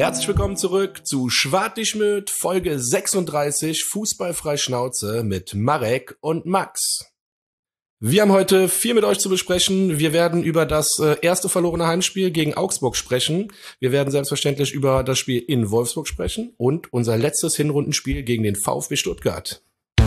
Herzlich willkommen zurück zu Schwartig-Möd, Folge 36, Fußballfrei Schnauze mit Marek und Max. Wir haben heute viel mit euch zu besprechen. Wir werden über das erste verlorene Heimspiel gegen Augsburg sprechen. Wir werden selbstverständlich über das Spiel in Wolfsburg sprechen und unser letztes Hinrundenspiel gegen den VfB Stuttgart.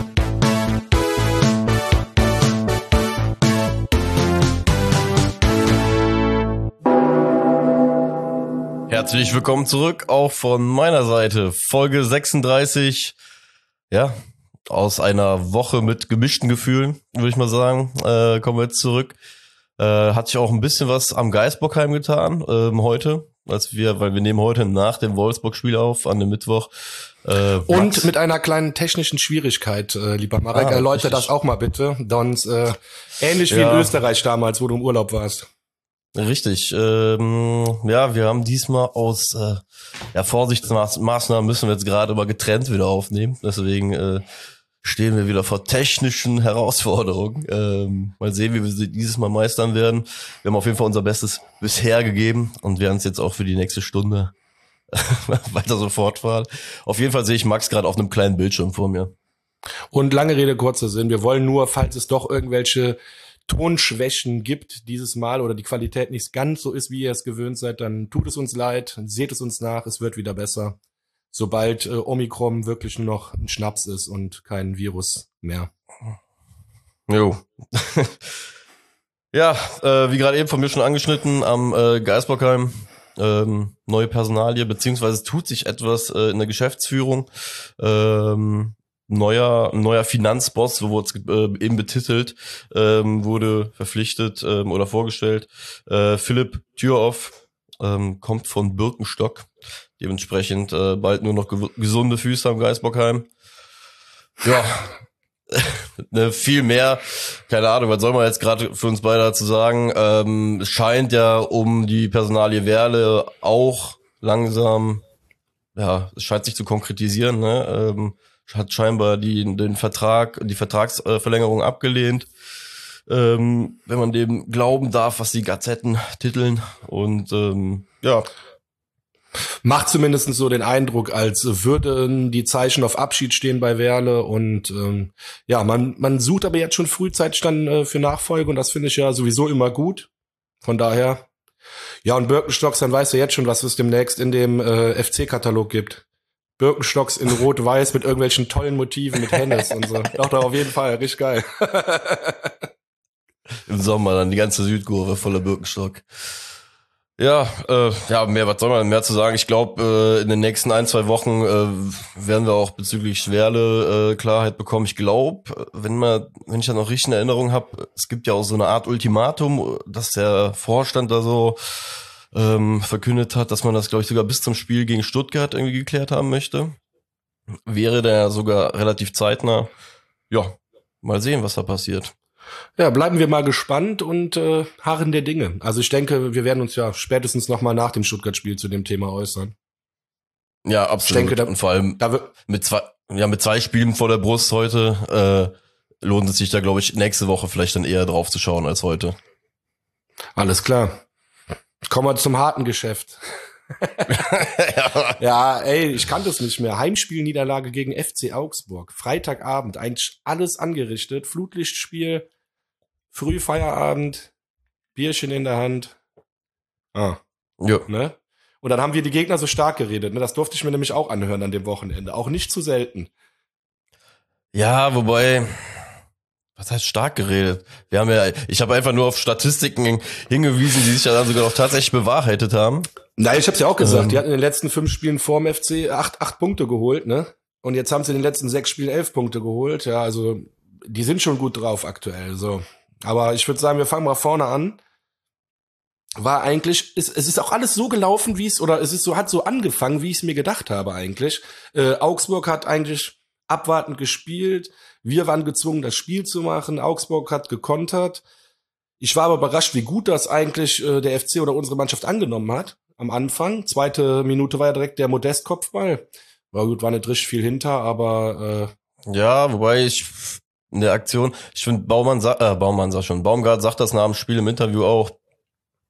Herzlich willkommen zurück, auch von meiner Seite. Folge 36, ja, aus einer Woche mit gemischten Gefühlen, würde ich mal sagen, kommen wir jetzt zurück. Hat sich auch ein bisschen was am Geisbockheim getan, heute, weil wir nehmen heute nach dem Wolfsburg-Spiel auf, an dem Mittwoch. Und mit einer kleinen technischen Schwierigkeit, lieber Marek, erläutere das auch mal bitte, sonst ähnlich wie in Österreich damals, wo du im Urlaub warst. Richtig, ja, wir haben diesmal aus Vorsichtsmaßnahmen müssen wir jetzt gerade mal getrennt wieder aufnehmen, deswegen stehen wir wieder vor technischen Herausforderungen. Mal sehen, wie wir sie dieses Mal meistern werden. Wir haben auf jeden Fall unser Bestes bisher gegeben und werden es jetzt auch für die nächste Stunde weiter so fortfahren. Auf jeden Fall sehe ich Max gerade auf einem kleinen Bildschirm vor mir. Und lange Rede, kurzer Sinn, wir wollen nur, falls es doch irgendwelche Tonschwächen gibt dieses Mal oder die Qualität nicht ganz so ist, wie ihr es gewöhnt seid, dann tut es uns leid, seht es uns nach, es wird wieder besser, sobald Omikron wirklich nur noch ein Schnaps ist und kein Virus mehr. Jo. Ja, wie gerade eben von mir schon angeschnitten, am Geisbockheim neue Personalie, beziehungsweise es tut sich etwas in der Geschäftsführung. Neuer Finanzboss, so wurde es eben betitelt, wurde verpflichtet oder vorgestellt. Philipp Thüroff kommt von Birkenstock, dementsprechend bald nur noch gesunde Füße am Geisbockheim. Ja, viel mehr, keine Ahnung, was soll man jetzt gerade für uns beide dazu sagen. Es scheint ja um die Personalie Werle auch langsam, ja, es scheint sich zu konkretisieren, ne? Hat scheinbar die Vertragsverlängerung abgelehnt, wenn man dem glauben darf, was die Gazetten titeln. Und ja. Macht zumindest so den Eindruck, als würden die Zeichen auf Abschied stehen bei Werle. Und ja, man sucht aber jetzt schon frühzeitig dann für Nachfolge und das finde ich ja sowieso immer gut. Von daher, ja, und Birkenstocks, dann weißt du jetzt schon, was es demnächst in dem FC-Katalog gibt. Birkenstocks in Rot-Weiß mit irgendwelchen tollen Motiven, mit Hennes und so. Doch, auf jeden Fall, richtig geil. Im Sommer dann die ganze Südkurve voller Birkenstock. Ja, was soll man mehr zu sagen? Ich glaube, in den nächsten 1-2 Wochen werden wir auch bezüglich Werle Klarheit bekommen. Ich glaube, wenn ich da noch richtig in Erinnerung habe, es gibt ja auch so eine Art Ultimatum, dass der Vorstand da so verkündet hat, dass man das, glaube ich, sogar bis zum Spiel gegen Stuttgart irgendwie geklärt haben möchte. Wäre der sogar relativ zeitnah. Ja, mal sehen, was da passiert. Ja, bleiben wir mal gespannt und harren der Dinge. Also ich denke, wir werden uns ja spätestens nochmal nach dem Stuttgart-Spiel zu dem Thema äußern. Ja, absolut. Ich denke, und vor allem mit zwei Spielen vor der Brust heute lohnt es sich da, glaube ich, nächste Woche vielleicht dann eher drauf zu schauen als heute. Alles klar. Kommen wir zum harten Geschäft. Ja, ey, ich kannte es nicht mehr. Heimspielniederlage gegen FC Augsburg. Freitagabend, eigentlich alles angerichtet. Flutlichtspiel, Frühfeierabend, Bierchen in der Hand. Ja. Ne? Und dann haben wir die Gegner so stark geredet. Ne? Das durfte ich mir nämlich auch anhören an dem Wochenende. Auch nicht zu selten. Ja, wobei... Was heißt stark geredet? Ich habe einfach nur auf Statistiken hingewiesen, die sich ja dann sogar auch tatsächlich bewahrheitet haben. Nein, ich hab's ja auch gesagt, die hatten in den letzten 5 Spielen vorm FC 8 Punkte geholt, ne? Und jetzt haben sie in den letzten 6 Spielen 11 Punkte geholt, ja, also die sind schon gut drauf aktuell, so. Aber ich würde sagen, wir fangen mal vorne an. War eigentlich, es ist auch alles so gelaufen, hat so angefangen, wie ich es mir gedacht habe eigentlich. Augsburg hat eigentlich abwartend gespielt. Wir waren gezwungen, das Spiel zu machen. Augsburg hat gekontert. Ich war aber überrascht, wie gut das eigentlich der FC oder unsere Mannschaft angenommen hat. Am Anfang. 2. Minute war ja direkt der Modest-Kopfball. War gut, war nicht richtig viel hinter, aber ja, wobei ich in der Aktion, ich finde Baumgart sagt das nach dem Spiel im Interview auch,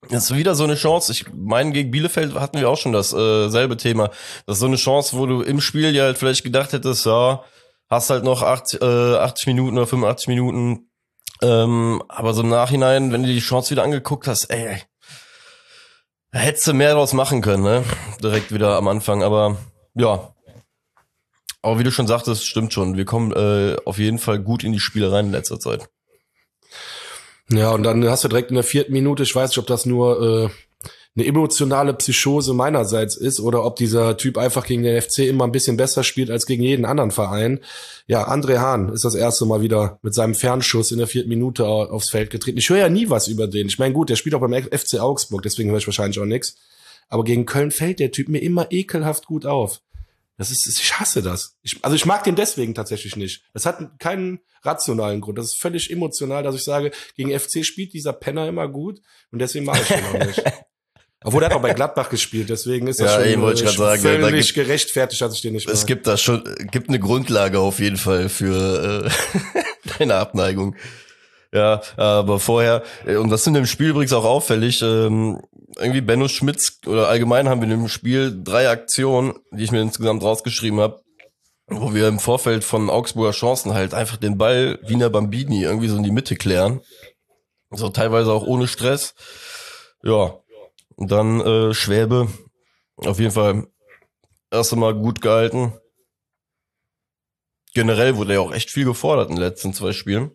Das ist wieder so eine Chance. Ich meine, gegen Bielefeld hatten wir auch schon das selbe Thema. Das ist so eine Chance, wo du im Spiel ja halt vielleicht gedacht hättest, ja, hast halt noch 80 Minuten oder 85 Minuten. Aber so im Nachhinein, wenn du die Chance wieder angeguckt hast, ey, da hättest du mehr draus machen können, ne? Direkt wieder am Anfang. Aber ja, aber wie du schon sagtest, stimmt schon. Wir kommen auf jeden Fall gut in die Spiele rein in letzter Zeit. Ja, und dann hast du direkt in der 4. Minute, ich weiß nicht, ob das nur eine emotionale Psychose meinerseits ist oder ob dieser Typ einfach gegen den FC immer ein bisschen besser spielt als gegen jeden anderen Verein. Ja, André Hahn ist das erste Mal wieder mit seinem Fernschuss in der 4. Minute aufs Feld getreten. Ich höre ja nie was über den. Ich meine, gut, der spielt auch beim FC Augsburg, deswegen höre ich wahrscheinlich auch nichts. Aber gegen Köln fällt der Typ mir immer ekelhaft gut auf. Ich hasse das. Ich mag den deswegen tatsächlich nicht. Das hat keinen rationalen Grund. Das ist völlig emotional, dass ich sage, gegen FC spielt dieser Penner immer gut und deswegen mag ich den auch nicht. Obwohl, der hat auch bei Gladbach gespielt, deswegen ist das schon völlig gerechtfertigt, dass ich den nicht mag. Es gibt gibt eine Grundlage auf jeden Fall für deine Abneigung. Ja, aber vorher, und das ist in dem Spiel übrigens auch auffällig, irgendwie Benno Schmitz, oder allgemein haben wir in dem Spiel 3 Aktionen, die ich mir insgesamt rausgeschrieben habe, wo wir im Vorfeld von Augsburger Chancen halt einfach den Ball Wiener Bambini irgendwie so in die Mitte klären. So teilweise auch ohne Stress. Ja, und dann Schwäbe, auf jeden Fall erst einmal gut gehalten. Generell wurde ja auch echt viel gefordert in den letzten 2 Spielen.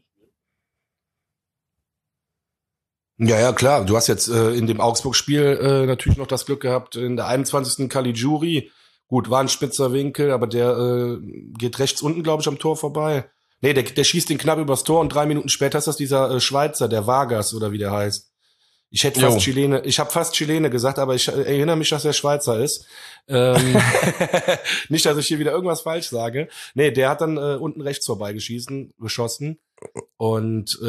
Ja, klar. Du hast jetzt in dem Augsburg-Spiel natürlich noch das Glück gehabt, in der 21. Caligiuri. Gut, war ein spitzer Winkel, aber der geht rechts unten, glaube ich, am Tor vorbei. Nee, der schießt den knapp übers Tor und 3 Minuten später ist das dieser Schweizer, der Vargas oder wie der heißt. Ich habe fast Chilene gesagt, aber ich erinnere mich, dass er Schweizer ist. Nicht, dass ich hier wieder irgendwas falsch sage. Nee, der hat dann unten rechts vorbei geschossen. Und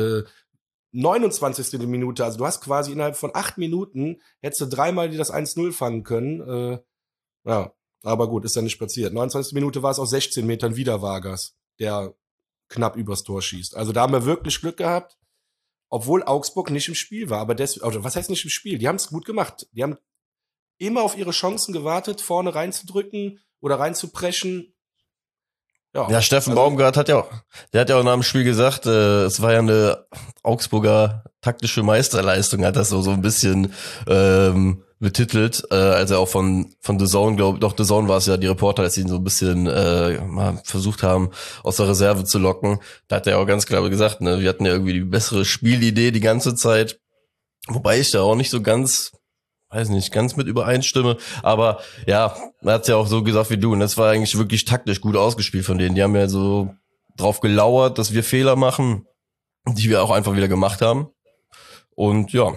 29. Minute, also du hast quasi innerhalb von 8 Minuten, hättest du 3-mal das 1-0 fangen können. Ja, aber gut, ist ja nicht passiert. 29. Minute war es aus 16 Metern wieder Vargas, der knapp übers Tor schießt. Also da haben wir wirklich Glück gehabt, obwohl Augsburg nicht im Spiel war. Aber oder was heißt nicht im Spiel? Die haben es gut gemacht. Die haben immer auf ihre Chancen gewartet, vorne reinzudrücken oder reinzupreschen. Ja, Steffen Baumgart hat ja auch nach dem Spiel gesagt, es war ja eine Augsburger taktische Meisterleistung, hat das so ein bisschen betitelt, als er auch von The Zone, The Zone war es ja, die Reporter, als sie ihn so ein bisschen mal versucht haben, aus der Reserve zu locken. Da hat er auch ganz klar gesagt, ne, wir hatten ja irgendwie die bessere Spielidee die ganze Zeit, wobei ich da auch nicht so ganz mit übereinstimme, aber ja, er hat's ja auch so gesagt wie du, und das war eigentlich wirklich taktisch gut ausgespielt von denen. Die haben ja so drauf gelauert, dass wir Fehler machen, die wir auch einfach wieder gemacht haben. Und ja,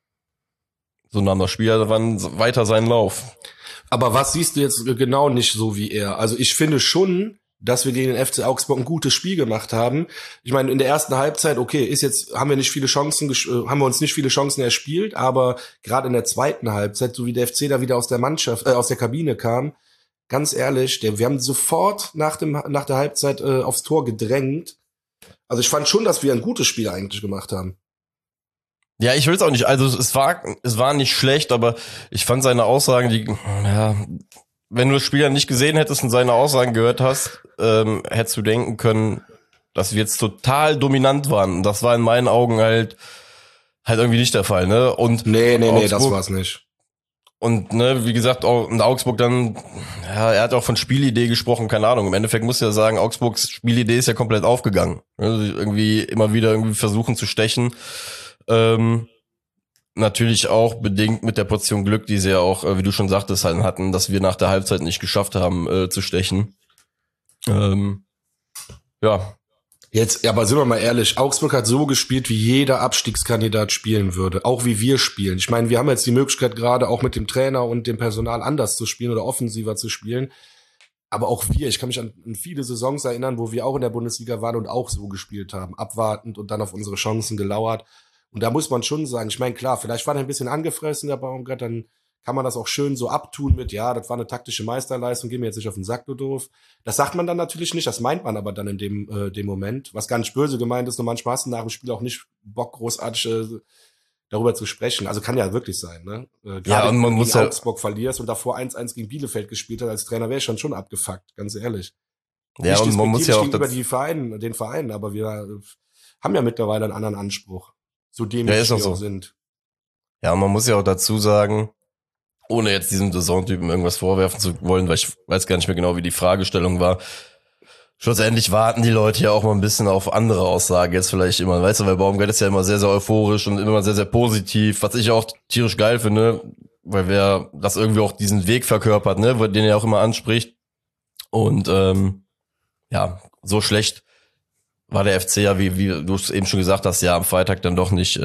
so nahm das Spiel dann weiter seinen Lauf. Aber was siehst du jetzt genau nicht so wie er? Also ich finde schon, dass wir gegen den FC Augsburg ein gutes Spiel gemacht haben. Ich meine, in der ersten Halbzeit, okay, haben wir uns nicht viele Chancen erspielt, aber gerade in der zweiten Halbzeit, so wie der FC da wieder aus der Kabine kam, ganz ehrlich, wir haben sofort nach der Halbzeit aufs Tor gedrängt. Also ich fand schon, dass wir ein gutes Spiel eigentlich gemacht haben. Ja, ich will es auch nicht, also es war nicht schlecht, aber ich fand seine Aussagen, wenn du das Spiel ja nicht gesehen hättest und seine Aussagen gehört hast, hättest du denken können, dass wir jetzt total dominant waren. Und das war in meinen Augen halt irgendwie nicht der Fall, ne? Und nee, das war's nicht. Und ne, wie gesagt, in Augsburg dann, ja, er hat auch von Spielidee gesprochen, keine Ahnung. Im Endeffekt muss ich ja sagen, Augsburgs Spielidee ist ja komplett aufgegangen. Also irgendwie immer wieder irgendwie versuchen zu stechen. Natürlich auch bedingt mit der Portion Glück, die sie ja auch, wie du schon sagtest, halt hatten, dass wir nach der Halbzeit nicht geschafft haben, zu stechen. Ja. Jetzt, aber sind wir mal ehrlich, Augsburg hat so gespielt, wie jeder Abstiegskandidat spielen würde, auch wie wir spielen. Ich meine, wir haben jetzt die Möglichkeit gerade auch mit dem Trainer und dem Personal anders zu spielen oder offensiver zu spielen. Aber auch ich kann mich an viele Saisons erinnern, wo wir auch in der Bundesliga waren und auch so gespielt haben, abwartend und dann auf unsere Chancen gelauert. Und da muss man schon sagen, ich meine, klar, vielleicht war er ein bisschen angefressen, der Baumgart, dann kann man das auch schön so abtun mit, ja, das war eine taktische Meisterleistung, geh mir jetzt nicht auf den Sack, du doof. Das sagt man dann natürlich nicht, das meint man aber dann in dem Moment, was gar nicht böse gemeint ist, nur manchmal hast du nach dem Spiel auch nicht Bock, großartig darüber zu sprechen. Also kann ja wirklich sein, ne? Ja, und man muss gegen ja, Augsburg verlierst und davor 1-1 gegen Bielefeld gespielt hat als Trainer, wäre ich schon abgefuckt, ganz ehrlich. ja, Nicht und man muss ja despektierlich auch gegenüber das, den Vereinen, aber wir haben ja mittlerweile einen anderen Anspruch. So ja, dämlich ist auch wir auch so. sind. Ja, und man muss ja auch dazu sagen, ohne jetzt diesem Saisontypen irgendwas vorwerfen zu wollen, weil ich weiß gar nicht mehr genau, wie die Fragestellung war. Schlussendlich warten die Leute ja auch mal ein bisschen auf andere Aussagen jetzt vielleicht immer, weißt du, weil Baumgart ist ja immer sehr, sehr euphorisch und immer sehr, sehr positiv, was ich auch tierisch geil finde, weil wer das irgendwie auch diesen Weg verkörpert, ne, den er auch immer anspricht. Und ja, so schlecht war der FC ja, wie du es eben schon gesagt hast, ja, am Freitag dann doch nicht.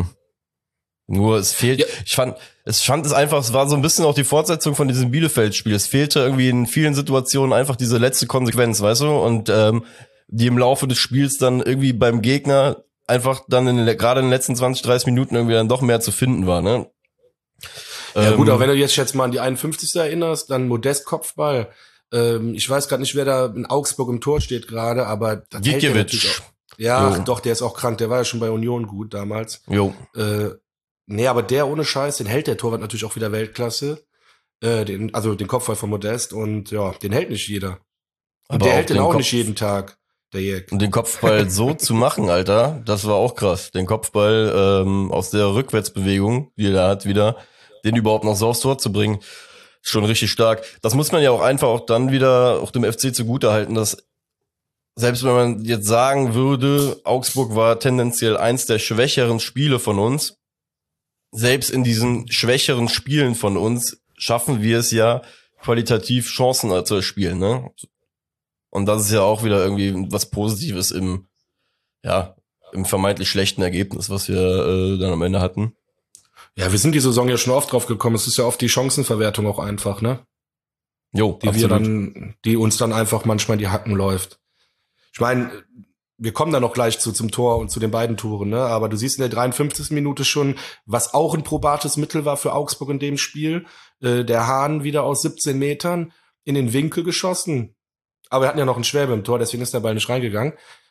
Nur es fehlt, Ja. ich fand es einfach, es war so ein bisschen auch die Fortsetzung von diesem Bielefeld-Spiel. Es fehlte irgendwie in vielen Situationen einfach diese letzte Konsequenz, weißt du? Und die im Laufe des Spiels dann irgendwie beim Gegner einfach dann gerade in den letzten 20, 30 Minuten irgendwie dann doch mehr zu finden war, ne? Ja gut, aber wenn du jetzt mal an die 51. erinnerst, dann Modest Kopfball. Ich weiß gerade nicht, wer da in Augsburg im Tor steht gerade, aber das hält der natürlich Gikiewicz. auch. Ja, ach Jo. doch, der ist auch krank. Der war ja schon bei Union gut damals. Jo. Nee, aber der ohne Scheiß, den hält der Torwart natürlich auch wieder Weltklasse. Den Kopfball von Modest und ja, den hält nicht jeder. Und Aber der auch hält den den auch Kopf, nicht jeden Tag, der Jack. und den Kopfball so zu machen, Alter, das war auch krass. Den Kopfball aus der Rückwärtsbewegung, die er da hat, wieder, den überhaupt noch so aufs Tor zu bringen, ist schon richtig stark. Das muss man ja auch einfach auch dann wieder auch dem FC zugutehalten, dass selbst wenn man jetzt sagen würde, Augsburg war tendenziell eins der schwächeren Spiele von uns, selbst in diesen schwächeren Spielen von uns schaffen wir es ja, qualitativ Chancen zu erspielen, ne? Und das ist ja auch wieder irgendwie was Positives im vermeintlich schlechten Ergebnis, was wir dann am Ende hatten. Ja, wir sind die Saison ja schon oft drauf gekommen. Es ist ja oft die Chancenverwertung auch einfach, ne? Jo, absolut. Die uns dann einfach manchmal in die Hacken läuft. Ich meine, wir kommen da noch gleich zum Tor und zu den beiden Toren, ne? Aber du siehst in der 53. Minute schon, was auch ein probates Mittel war für Augsburg in dem Spiel. Der Hahn wieder aus 17 Metern in den Winkel geschossen. Aber wir hatten ja noch einen Schwäbe im Tor, deswegen ist der Ball nicht reingegangen.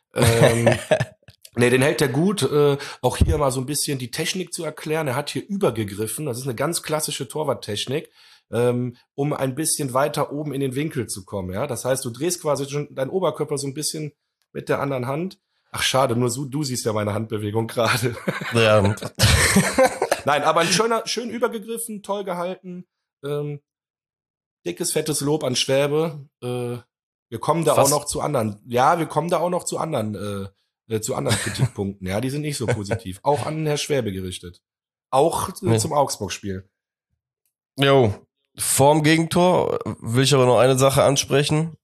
Nee, den hält er gut. Auch hier mal so ein bisschen die Technik zu erklären. Er hat hier übergegriffen. Das ist eine ganz klassische Torwarttechnik, um ein bisschen weiter oben in den Winkel zu kommen. Ja, das heißt, du drehst quasi schon deinen Oberkörper so ein bisschen mit der anderen Hand. Ach, schade, nur du siehst ja meine Handbewegung gerade. Ja. Nein, aber schön übergegriffen, toll gehalten. Dickes, fettes Lob an Schwäbe. Wir kommen da auch noch zu anderen. Ja, wir kommen da auch noch zu anderen Kritikpunkten. Ja, die sind nicht so positiv. Auch an Herr Schwäbe gerichtet. Auch zum Augsburg-Spiel. Jo, vorm Gegentor will ich aber noch eine Sache ansprechen.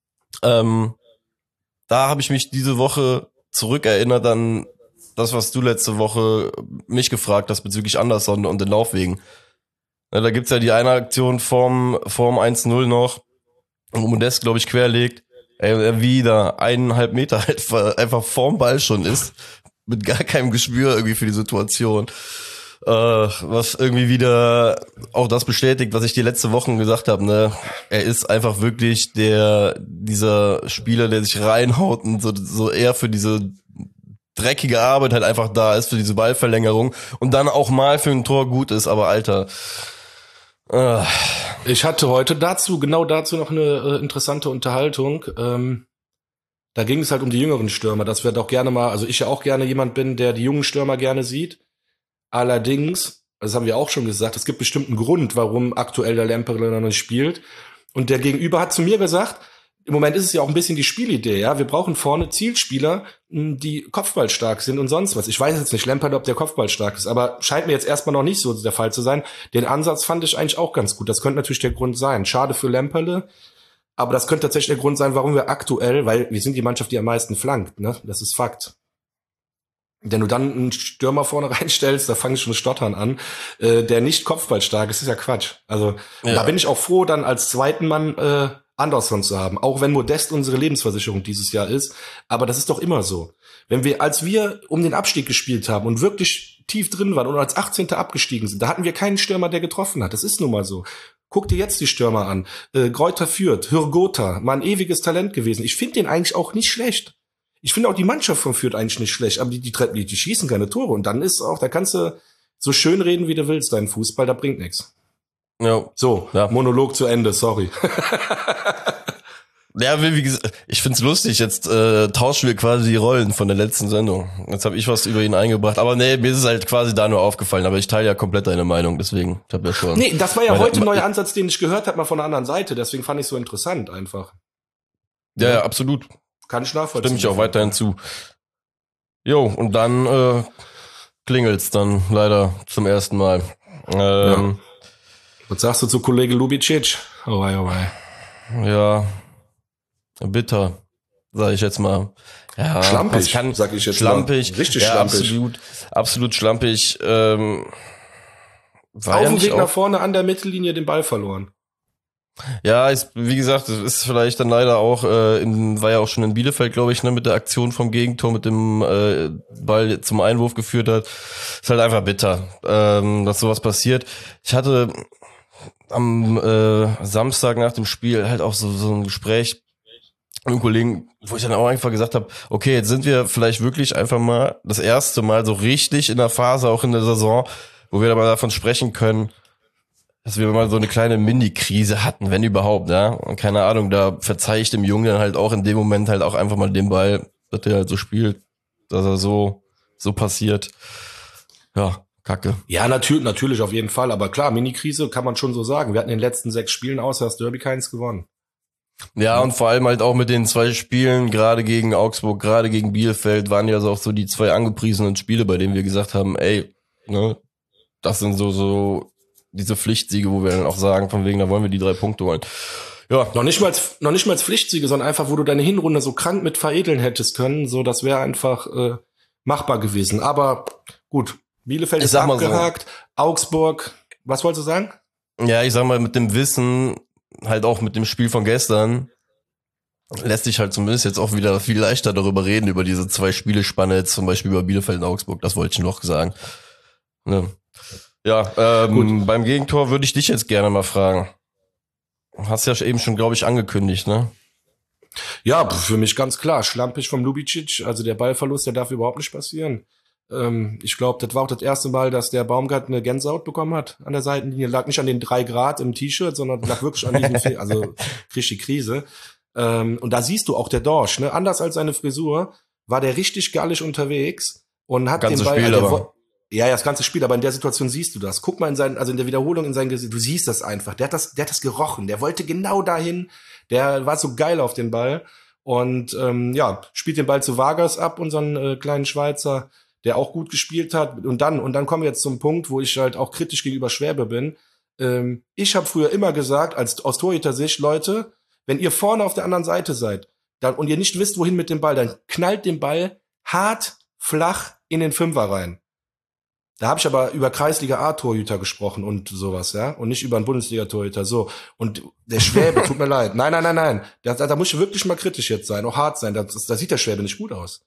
Da habe ich mich diese Woche zurückerinnert an das, was du letzte Woche mich gefragt hast bezüglich Anderson und den Laufwegen. Ja, da gibt's ja die eine Aktion vorm 1-0 noch, wo Modest, glaube ich, querlegt. Er wieder 1,5 Meter halt einfach vorm Ball schon ist, mit gar keinem Gespür irgendwie für die Situation. Was irgendwie wieder auch das bestätigt, was ich die letzten Wochen gesagt habe, ne? Er ist einfach wirklich dieser Spieler, der sich reinhaut und so eher für diese dreckige Arbeit halt einfach da ist, für diese Ballverlängerung und dann auch mal für ein Tor gut ist, aber Alter. Ich hatte heute genau dazu noch eine interessante Unterhaltung. Da ging es halt um die jüngeren Stürmer, dass wir doch gerne mal, also ich ja auch gerne jemand bin, der die jungen Stürmer gerne sieht. Allerdings, das haben wir auch schon gesagt, es gibt bestimmt einen Grund, warum aktuell der Lemperle noch nicht spielt. Und der Gegenüber hat zu mir gesagt, im Moment ist es ja auch ein bisschen die Spielidee, ja. Wir brauchen vorne Zielspieler, die kopfballstark sind und sonst was. Ich weiß jetzt nicht, Lemperle, ob der kopfballstark ist, aber scheint mir jetzt erstmal noch nicht so der Fall zu sein. Den Ansatz fand ich eigentlich auch ganz gut. Das könnte natürlich der Grund sein. Schade für Lemperle, aber das könnte tatsächlich der Grund sein, warum wir aktuell, weil wir sind die Mannschaft, die am meisten flankt, ne? Das ist Fakt. Wenn du dann einen Stürmer vorne reinstellst, da fange ich schon stottern an, der nicht kopfballstark ist, ist ja Quatsch. Also ja. Da bin ich auch froh, dann als zweiten Mann Anderson zu haben. Auch wenn Modest unsere Lebensversicherung dieses Jahr ist. Aber das ist doch immer so. Als wir um den Abstieg gespielt haben und wirklich tief drin waren und als 18. abgestiegen sind, da hatten wir keinen Stürmer, der getroffen hat. Das ist nun mal so. Guck dir jetzt die Stürmer an. Greuther Fürth, Hürgotha, mal ein ewiges Talent gewesen. Ich finde den eigentlich auch nicht schlecht. Ich finde auch die Mannschaft von Fürth eigentlich nicht schlecht, aber die schießen keine Tore. Und dann ist auch, da kannst du so schön reden, wie du willst, dein Fußball, da bringt nichts. Ja. So, ja. Monolog zu Ende, sorry. Ja, wie gesagt, ich find's lustig, jetzt tauschen wir quasi die Rollen von der letzten Sendung. Jetzt habe ich was über ihn eingebracht, aber nee, mir ist es halt quasi da nur aufgefallen, aber ich teile ja komplett deine Meinung, deswegen, ich habe ja schon... Nee, das war ja heute ein neuer Ansatz, den ich gehört habe, mal von der anderen Seite, deswegen fand ich so interessant einfach. Ja, absolut. Kann ich nachvollziehen. Stimme ich auch weiterhin zu. Jo, und dann klingelt's dann leider zum ersten Mal. Ja. Was sagst du zu Kollege Lubicic? Oh wei. Ja, bitter, sag ich jetzt mal. Ja, schlampig, sag ich jetzt schlampig, mal. Richtig ja, schlampig. Absolut schlampig. Auf dem Weg nach vorne an der Mittellinie den Ball verloren. Ja, wie gesagt, das ist vielleicht dann leider auch, war ja auch schon in Bielefeld, glaube ich, ne, mit der Aktion vom Gegentor, mit dem Ball zum Einwurf geführt hat. Ist halt einfach bitter, dass sowas passiert. Ich hatte am Samstag nach dem Spiel halt auch so ein Gespräch mit einem Kollegen, wo ich dann auch einfach gesagt habe, okay, jetzt sind wir vielleicht wirklich einfach mal das erste Mal so richtig in der Phase, auch in der Saison, wo wir dann mal davon sprechen können, dass wir mal so eine kleine Mini-Krise hatten, wenn überhaupt, ja. Und keine Ahnung, da verzeihe ich dem Jungen dann halt auch in dem Moment halt auch einfach mal den Ball, dass der halt so spielt, dass er so passiert. Ja, Kacke. Ja, natürlich auf jeden Fall. Aber klar, Mini-Krise kann man schon so sagen. Wir hatten in den letzten 6 Spielen außer das Derby keins gewonnen. Ja, und vor allem halt auch mit den 2 Spielen, gerade gegen Augsburg, gerade gegen Bielefeld, waren ja so auch so die 2 angepriesenen Spiele, bei denen wir gesagt haben, ey, ne, das sind so diese Pflichtsiege, wo wir dann auch sagen, von wegen, da wollen wir die 3 Punkte holen. Ja. Noch nicht mal Pflichtsiege, sondern einfach, wo du deine Hinrunde so krank mit veredeln hättest können, so, das wäre einfach machbar gewesen. Aber gut, Bielefeld ist abgehakt, so. Augsburg, was wolltest du sagen? Ja, ich sag mal, mit dem Wissen, halt auch mit dem Spiel von gestern, lässt sich halt zumindest jetzt auch wieder viel leichter darüber reden, über diese 2 Spielespanne, jetzt zum Beispiel über Bielefeld und Augsburg, das wollte ich noch sagen. Ne? Ja, beim Gegentor würde ich dich jetzt gerne mal fragen. Hast ja eben schon, glaube ich, angekündigt, ne? Ja, für mich ganz klar. Schlampig vom Lubicic, also der Ballverlust, der darf überhaupt nicht passieren. Ich glaube, das war auch das erste Mal, dass der Baumgart eine Gänsehaut bekommen hat an der Seitenlinie. Lag nicht an den 3 Grad im T-Shirt, sondern lag wirklich an diesem also kriegt die Krise. Und da siehst du auch der Dorsch, ne? Anders als seine Frisur war der richtig gallig unterwegs und hat ganze den Ball... Spiel aber. Ja, das ganze Spiel, aber in der Situation siehst du das. Guck mal in der Wiederholung in sein Gesicht, du siehst das einfach. Der hat das gerochen, der wollte genau dahin, der war so geil auf den Ball und spielt den Ball zu Vargas ab, unseren kleinen Schweizer, der auch gut gespielt hat und dann kommen wir jetzt zum Punkt, wo ich halt auch kritisch gegenüber Schwäbe bin. Ich habe früher immer gesagt, aus Torhüter-Sicht, Leute, wenn ihr vorne auf der anderen Seite seid und ihr nicht wisst, wohin mit dem Ball, dann knallt den Ball hart, flach in den Fünfer rein. Da habe ich aber über Kreisliga-A-Torhüter gesprochen und sowas, ja, und nicht über einen Bundesliga-Torhüter, so. Und der Schwäbe, tut mir leid. Nein. Da muss ich wirklich mal kritisch jetzt sein, auch hart sein. Da sieht der Schwäbe nicht gut aus.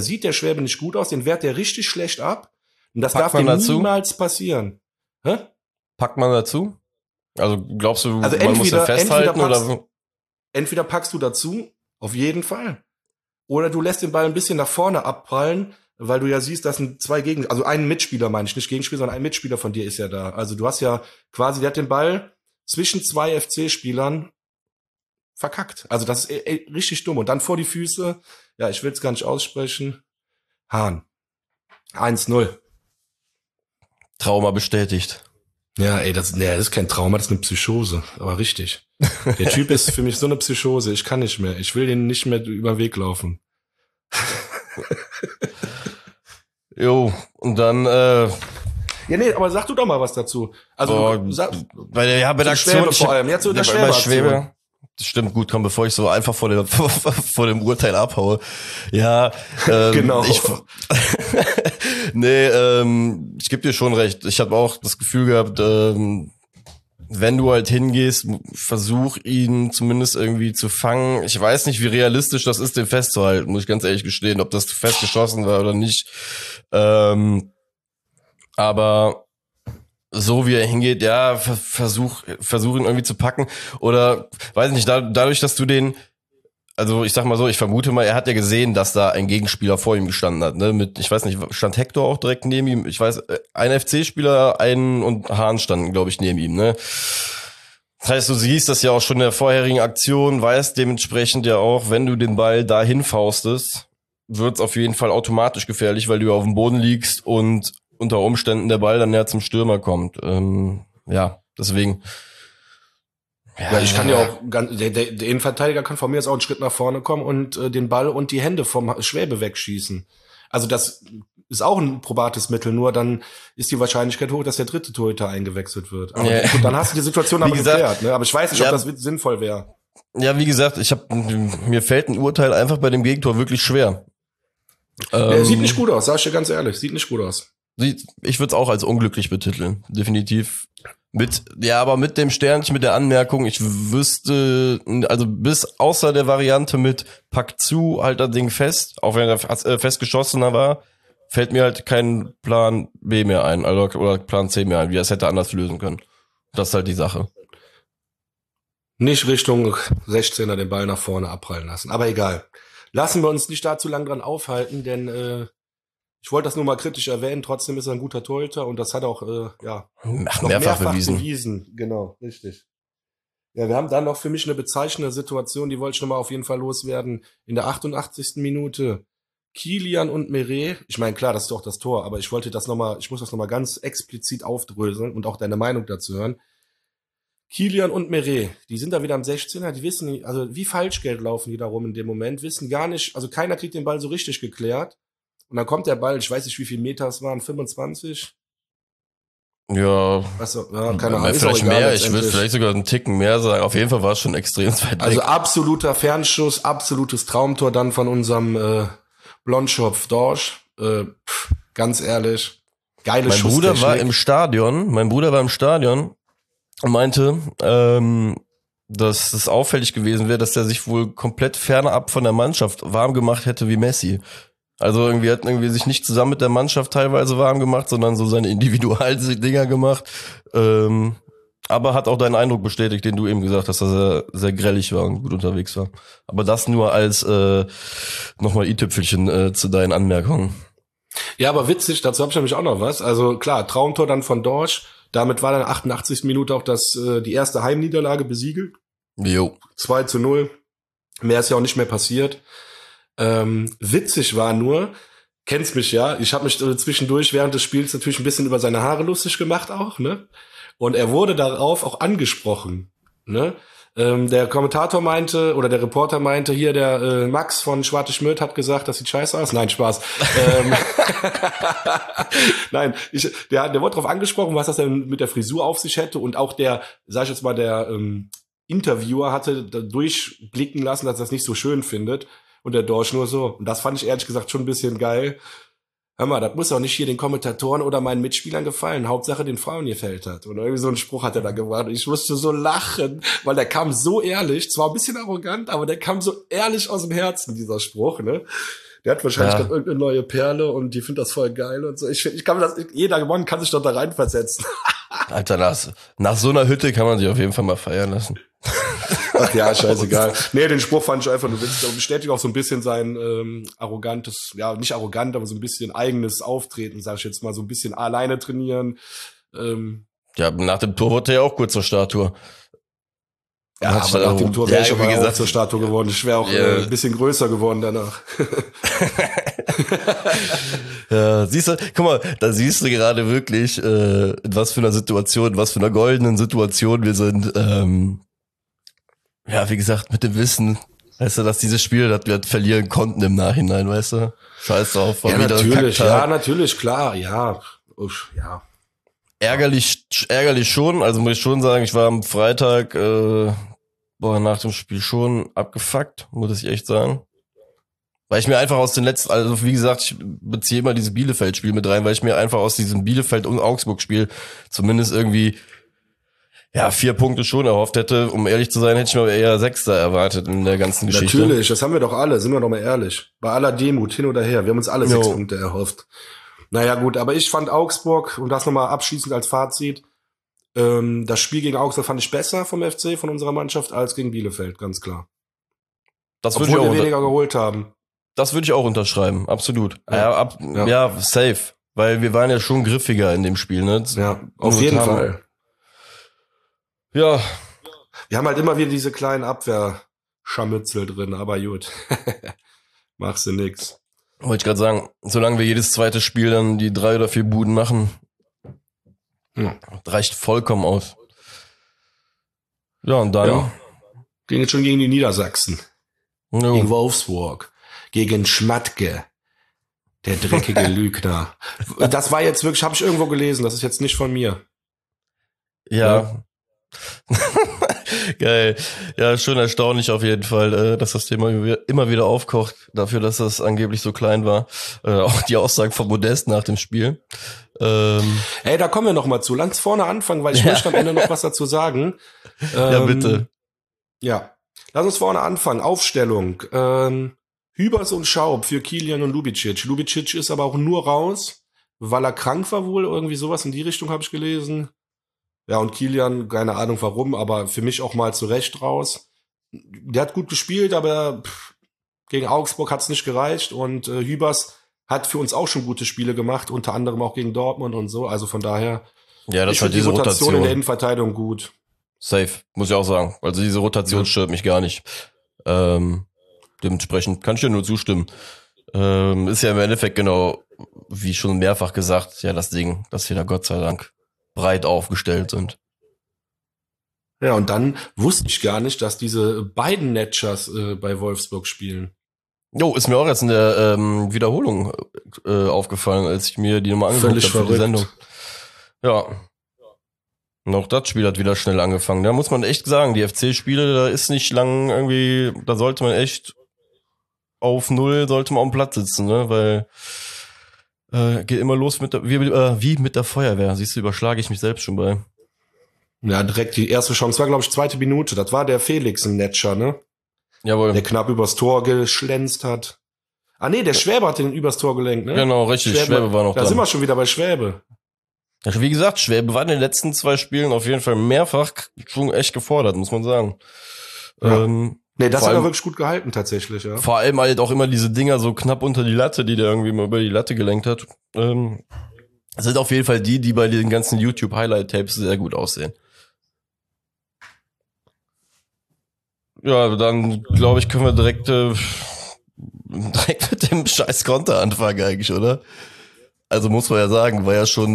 Den wehrt der richtig schlecht ab. Und das darf dem niemals passieren. Hä? Packt man dazu? Also glaubst du, man muss ja festhalten oder? Entweder packst du dazu, auf jeden Fall. Oder du lässt den Ball ein bisschen nach vorne abprallen, weil du ja siehst, das sind 2 also ein Mitspieler meine ich, nicht Gegenspieler, sondern ein Mitspieler von dir ist ja da. Also du hast ja quasi, der hat den Ball zwischen 2 FC-Spielern verkackt. Also das ist richtig dumm. Und dann vor die Füße, ja, ich will es gar nicht aussprechen, Hahn. 1-0. Trauma bestätigt. Ja, das ist kein Trauma, das ist eine Psychose, aber richtig. Der Typ ist für mich so eine Psychose, ich kann nicht mehr. Ich will den nicht mehr über den Weg laufen. Jo, und dann ja, nee, aber sag du doch mal was dazu. Also bei der Aktion Schwäbe vor allem. Ja, zu der Schwäbe. Das stimmt, gut, komm, bevor ich so einfach vor dem Urteil abhaue. Ja, genau. Ich gebe dir schon recht. Ich habe auch das Gefühl gehabt, wenn du halt hingehst, versuch ihn zumindest irgendwie zu fangen. Ich weiß nicht, wie realistisch das ist, den festzuhalten, muss ich ganz ehrlich gestehen, ob das festgeschossen war oder nicht. Aber so wie er hingeht, ja, versuch ihn irgendwie zu packen. Oder, weiß nicht, dadurch, dass du den also ich sag mal so, ich vermute mal, er hat ja gesehen, dass da ein Gegenspieler vor ihm gestanden hat, ne? Ich weiß nicht, stand Hector auch direkt neben ihm? Ich weiß, ein FC-Spieler, und Hahn standen, glaube ich, neben ihm, ne? Das heißt, du siehst das ja auch schon in der vorherigen Aktion, weißt dementsprechend ja auch, wenn du den Ball dahin faustest, wird's auf jeden Fall automatisch gefährlich, weil du ja auf dem Boden liegst und unter Umständen der Ball dann näher zum Stürmer kommt. Ja, deswegen. Ja, ich kann ja auch, der Innenverteidiger kann von mir jetzt auch einen Schritt nach vorne kommen und den Ball und die Hände vom Schwäbe wegschießen. Also das ist auch ein probates Mittel, nur dann ist die Wahrscheinlichkeit hoch, dass der dritte Torhüter eingewechselt wird. Aber gut, dann hast du die Situation aber geklärt, ne? Aber ich weiß nicht, ob das sinnvoll wäre. Ja, wie gesagt, mir fällt ein Urteil einfach bei dem Gegentor wirklich schwer. Sieht nicht gut aus, sag ich dir ganz ehrlich, sieht nicht gut aus. Ich würde es auch als unglücklich betiteln, definitiv. Aber mit dem Sternchen, mit der Anmerkung, ich wüsste, also bis außer der Variante mit Pack zu, halt das Ding fest, auch wenn er festgeschossener war, fällt mir halt kein Plan B mehr ein, also, oder Plan C mehr ein, wie er es hätte anders lösen können. Das ist halt die Sache. Nicht Richtung 16er den Ball nach vorne abprallen lassen, aber egal. Lassen wir uns nicht da zu lang dran aufhalten, denn ich wollte das nur mal kritisch erwähnen, trotzdem ist er ein guter Torhüter und das hat auch noch mehrfach bewiesen. Genau, richtig. Ja, wir haben dann noch für mich eine bezeichnende Situation, die wollte ich nochmal auf jeden Fall loswerden. In der 88. Minute Kilian und Meret, ich meine, klar, das ist doch das Tor, aber ich muss das nochmal ganz explizit aufdröseln und auch deine Meinung dazu hören. Kilian und Meret, die sind da wieder am 16er, die wissen nicht, also wie Falschgeld laufen die da rum in dem Moment, wissen gar nicht, also keiner kriegt den Ball so richtig geklärt. Und dann kommt der Ball, ich weiß nicht, wie viele Meter es waren, 25? Ja, Achso, ja, keine Ahnung. Vielleicht mehr, ich würde vielleicht sogar einen Ticken mehr sagen. Auf jeden Fall war es schon extrem weit weg. Also absoluter Fernschuss, absolutes Traumtor dann von unserem Blondschopf Dorsch. Ganz ehrlich, geile Mein Bruder war im Stadion und meinte, dass es auffällig gewesen wäre, dass er sich wohl komplett fernab von der Mannschaft warm gemacht hätte wie Messi. Also irgendwie hat sich nicht zusammen mit der Mannschaft teilweise warm gemacht, sondern so seine Individualdinger gemacht. Aber hat auch deinen Eindruck bestätigt, den du eben gesagt hast, dass er sehr grellig war und gut unterwegs war. Aber das nur als nochmal i-Tüpfelchen zu deinen Anmerkungen. Ja, aber witzig, dazu habe ich nämlich auch noch was. Also klar, Traumtor dann von Dorsch. Damit war dann 88. Minute auch die erste Heimniederlage besiegelt. Jo. 2-0. Mehr ist ja auch nicht mehr passiert. Witzig war nur, kennst mich ja, ich habe mich zwischendurch während des Spiels natürlich ein bisschen über seine Haare lustig gemacht auch, ne? Und er wurde darauf auch angesprochen, ne? Der Kommentator meinte, oder der Reporter meinte, hier der Max von Schwarte Schmidt hat gesagt, das sieht scheiße aus. Nein, Spaß. Nein, der wurde darauf angesprochen, was das denn mit der Frisur auf sich hätte. Und auch der Interviewer hatte da durchblicken lassen, dass er das nicht so schön findet. Und der Dorsch nur so. Und das fand ich ehrlich gesagt schon ein bisschen geil. Hör mal, das muss auch nicht hier den Kommentatoren oder meinen Mitspielern gefallen. Hauptsache den Frauen gefällt hat. Und irgendwie so einen Spruch hat er da gemacht. Und ich musste so lachen, weil der kam so ehrlich, zwar ein bisschen arrogant, aber der kam so ehrlich aus dem Herzen, dieser Spruch, ne? Der hat wahrscheinlich gerade irgendeine neue Perle und die findet das voll geil und so. Ich kann mir das, jeder Mann kann sich doch da reinversetzen. Alter, nach so einer Hütte kann man sich auf jeden Fall mal feiern lassen. Ach ja, scheißegal. Nee, den Spruch fand ich einfach nur witzig. Und bestätigt auch so ein bisschen sein arrogantes, ja, nicht arrogant, aber so ein bisschen eigenes Auftreten, sag ich jetzt mal, so ein bisschen alleine trainieren. Ja, nach dem Tor wurde er ja auch kurz zur Statue. Ja, aber nach dem Tor wäre ich aber auch zur Statue geworden. Ich wäre auch ein bisschen größer geworden danach. Ja, siehst du, guck mal, da siehst du gerade wirklich, in was für einer Situation, was für einer goldenen Situation wir sind. Ja, wie gesagt, mit dem Wissen, weißt du, dass dieses Spiel, das wir verlieren konnten im Nachhinein, weißt du? Scheiß drauf. Ja, natürlich, ja, natürlich, klar, ja. Uff, ja. Ärgerlich schon, also muss ich schon sagen, ich war am Freitag nach dem Spiel schon abgefuckt, muss ich echt sagen. Weil ich mir einfach aus den letzten, also wie gesagt, ich beziehe immer dieses Bielefeld-Spiel mit rein, weil ich mir einfach aus diesem Bielefeld- und Augsburg-Spiel zumindest irgendwie 4 Punkte schon erhofft hätte. Um ehrlich zu sein, hätte ich mir eher 6. erwartet in der ganzen Geschichte. Natürlich, das haben wir doch alle, sind wir doch mal ehrlich. Bei aller Demut, hin oder her, wir haben uns alle 6 Punkte erhofft. Naja gut, aber ich fand Augsburg, und das nochmal abschließend als Fazit, das Spiel gegen Augsburg fand ich besser vom FC, von unserer Mannschaft, als gegen Bielefeld, ganz klar. Das obwohl wir weniger geholt haben. Das würde ich auch unterschreiben, absolut. Ja, safe. Weil wir waren ja schon griffiger in dem Spiel, ne? Ja, auf jeden Fall. Ja. Wir haben halt immer wieder diese kleinen Abwehrscharmützel drin, aber gut. Machst du nix. Wollte ich gerade sagen, solange wir jedes zweite Spiel dann die 3 oder 4 Buden machen, reicht vollkommen aus. Ja, und dann... Ja. Ging jetzt schon gegen die Niedersachsen. Jo. Gegen Wolfsburg. Gegen Schmatke. Der dreckige Lügner. Das war jetzt wirklich, habe ich irgendwo gelesen, das ist jetzt nicht von mir. Ja. Geil. Ja, schon erstaunlich auf jeden Fall, dass das Thema immer wieder aufkocht, dafür, dass das angeblich so klein war. Auch die Aussagen von Modest nach dem Spiel. Ey, da kommen wir noch mal zu. Lass vorne anfangen, weil ich möchte am Ende noch was dazu sagen. Ja, bitte. Ja, lass uns vorne anfangen. Aufstellung. Hübers und Schaub für Kilian und Lubicic. Lubicic ist aber auch nur raus, weil er krank war wohl. Irgendwie sowas in die Richtung habe ich gelesen. Ja, und Kilian, keine Ahnung warum, aber für mich auch mal zu Recht raus. Der hat gut gespielt, aber gegen Augsburg hat's nicht gereicht. Und Hübers hat für uns auch schon gute Spiele gemacht, unter anderem auch gegen Dortmund und so. Also von daher, ja, das ich halt finde die diese Rotation in der Innenverteidigung gut. Safe, muss ich auch sagen. Also diese Rotation stört mich gar nicht. Dementsprechend kann ich dir nur zustimmen. Ist ja im Endeffekt genau, wie schon mehrfach gesagt, ja das Ding, dass wir da Gott sei Dank breit aufgestellt sind. Ja, und dann wusste ich gar nicht, dass diese beiden Netschers bei Wolfsburg spielen. Jo, ist mir auch jetzt in der Wiederholung aufgefallen, als ich mir die nochmal angeguckt habe für die Sendung. Ja. Und auch das Spiel hat wieder schnell angefangen. Da muss man echt sagen, die FC-Spiele, da ist nicht lang irgendwie, da sollte man echt auf 0 sollte man am Platz sitzen, ne? Weil geht immer los mit der, wie mit der Feuerwehr. Siehst du, überschlage ich mich selbst schon bei. Ja, direkt die erste Chance war, glaube ich, 2. Minute. Das war der Felix im Netscher, ne? Jawohl. Der knapp übers Tor geschlänzt hat. Ah nee, der Schwäbe hat den übers Tor gelenkt, ne? Genau, richtig. Schwäbe war noch da. Da sind wir schon wieder bei Schwäbe. Ja, wie gesagt, Schwäbe war in den letzten 2 Spielen auf jeden Fall mehrfach schon echt gefordert, muss man sagen. Ja. Nee, das hat er wirklich gut gehalten, tatsächlich, ja. Vor allem halt auch immer diese Dinger so knapp unter die Latte, die der irgendwie mal über die Latte gelenkt hat. Das sind auf jeden Fall die bei den ganzen YouTube-Highlight-Tapes sehr gut aussehen. Ja, dann glaube ich, können wir direkt mit dem scheiß Konter anfangen eigentlich, oder? Also muss man ja sagen, war ja schon,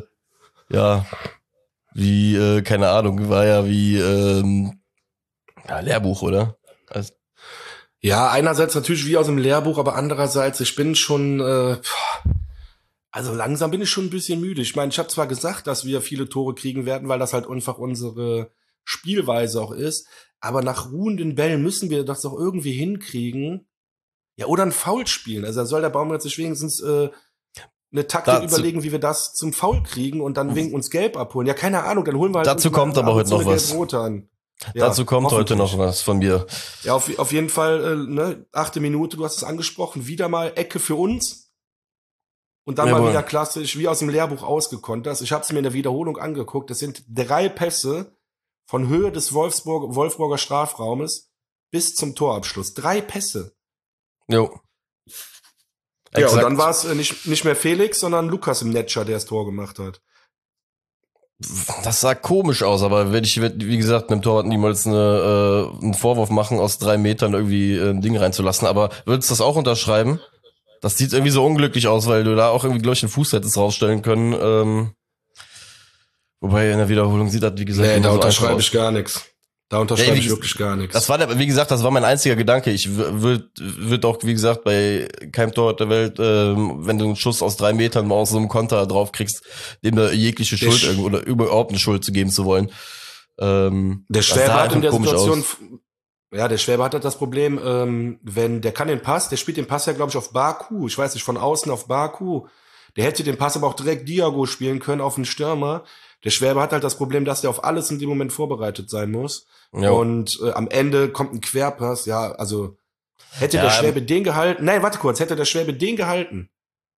wie, keine Ahnung, war ja wie Lehrbuch, oder? Also, ja, einerseits natürlich wie aus dem Lehrbuch, aber andererseits, ich bin schon, also langsam bin ich schon ein bisschen müde. Ich meine, ich habe zwar gesagt, dass wir viele Tore kriegen werden, weil das halt einfach unsere Spielweise auch ist, aber nach ruhenden Bällen müssen wir das doch irgendwie hinkriegen. Ja, oder ein Foul spielen. Also da soll der Baum jetzt sich wenigstens eine Taktik überlegen, wie wir das zum Foul kriegen und dann wegen uns Gelb abholen. Ja, keine Ahnung, dann holen wir halt dazu kommt aber heute noch was. An. Ja, dazu kommt heute noch was von mir. Ja, auf jeden Fall, ne, 8. Minute, du hast es angesprochen, wieder mal Ecke für uns. Und dann mal wieder klassisch, wie aus dem Lehrbuch ausgekontert. Ich habe es mir in der Wiederholung angeguckt. Das sind 3 Pässe von Höhe des Wolfsburger Strafraumes bis zum Torabschluss. 3 Pässe. Jo. Ja, exakt. Und dann war es nicht mehr Felix, sondern Lukas im Netscher, der das Tor gemacht hat. Das sah komisch aus, aber wenn ich, wie gesagt, einem Torwart niemals einen Vorwurf machen, aus 3 Metern irgendwie ein Ding reinzulassen. Aber würdest du das auch unterschreiben? Das sieht irgendwie so unglücklich aus, weil du da auch irgendwie, glaube ich, den Fuß hättest rausstellen können. Wobei in der Wiederholung sieht das, wie gesagt, nee, da unterschreibe ich gar nichts. Da unterschreibe ich wirklich gar nichts. Das war, wie gesagt, das war mein einziger Gedanke. Ich würde auch, wie gesagt, bei keinem Torwart der Welt, wenn du einen Schuss aus 3 Metern mal aus so einem Konter drauf kriegst, dem da jegliche Schuld oder überhaupt eine Schuld zu geben zu wollen. Der Schwäbe hat in der Situation, ja, der Schwäbe hat halt das Problem, wenn der kann den Pass, der spielt den Pass ja, glaube ich, auf Baku. Ich weiß nicht, von außen auf Baku. Der hätte den Pass aber auch direkt Diago spielen können auf den Stürmer. Der Schwäbe hat halt das Problem, dass der auf alles in dem Moment vorbereitet sein muss. Ja. Und am Ende kommt ein Querpass. Ja, also hätte der Schwäbe den gehalten. Nein, warte kurz. Hätte der Schwäbe den gehalten,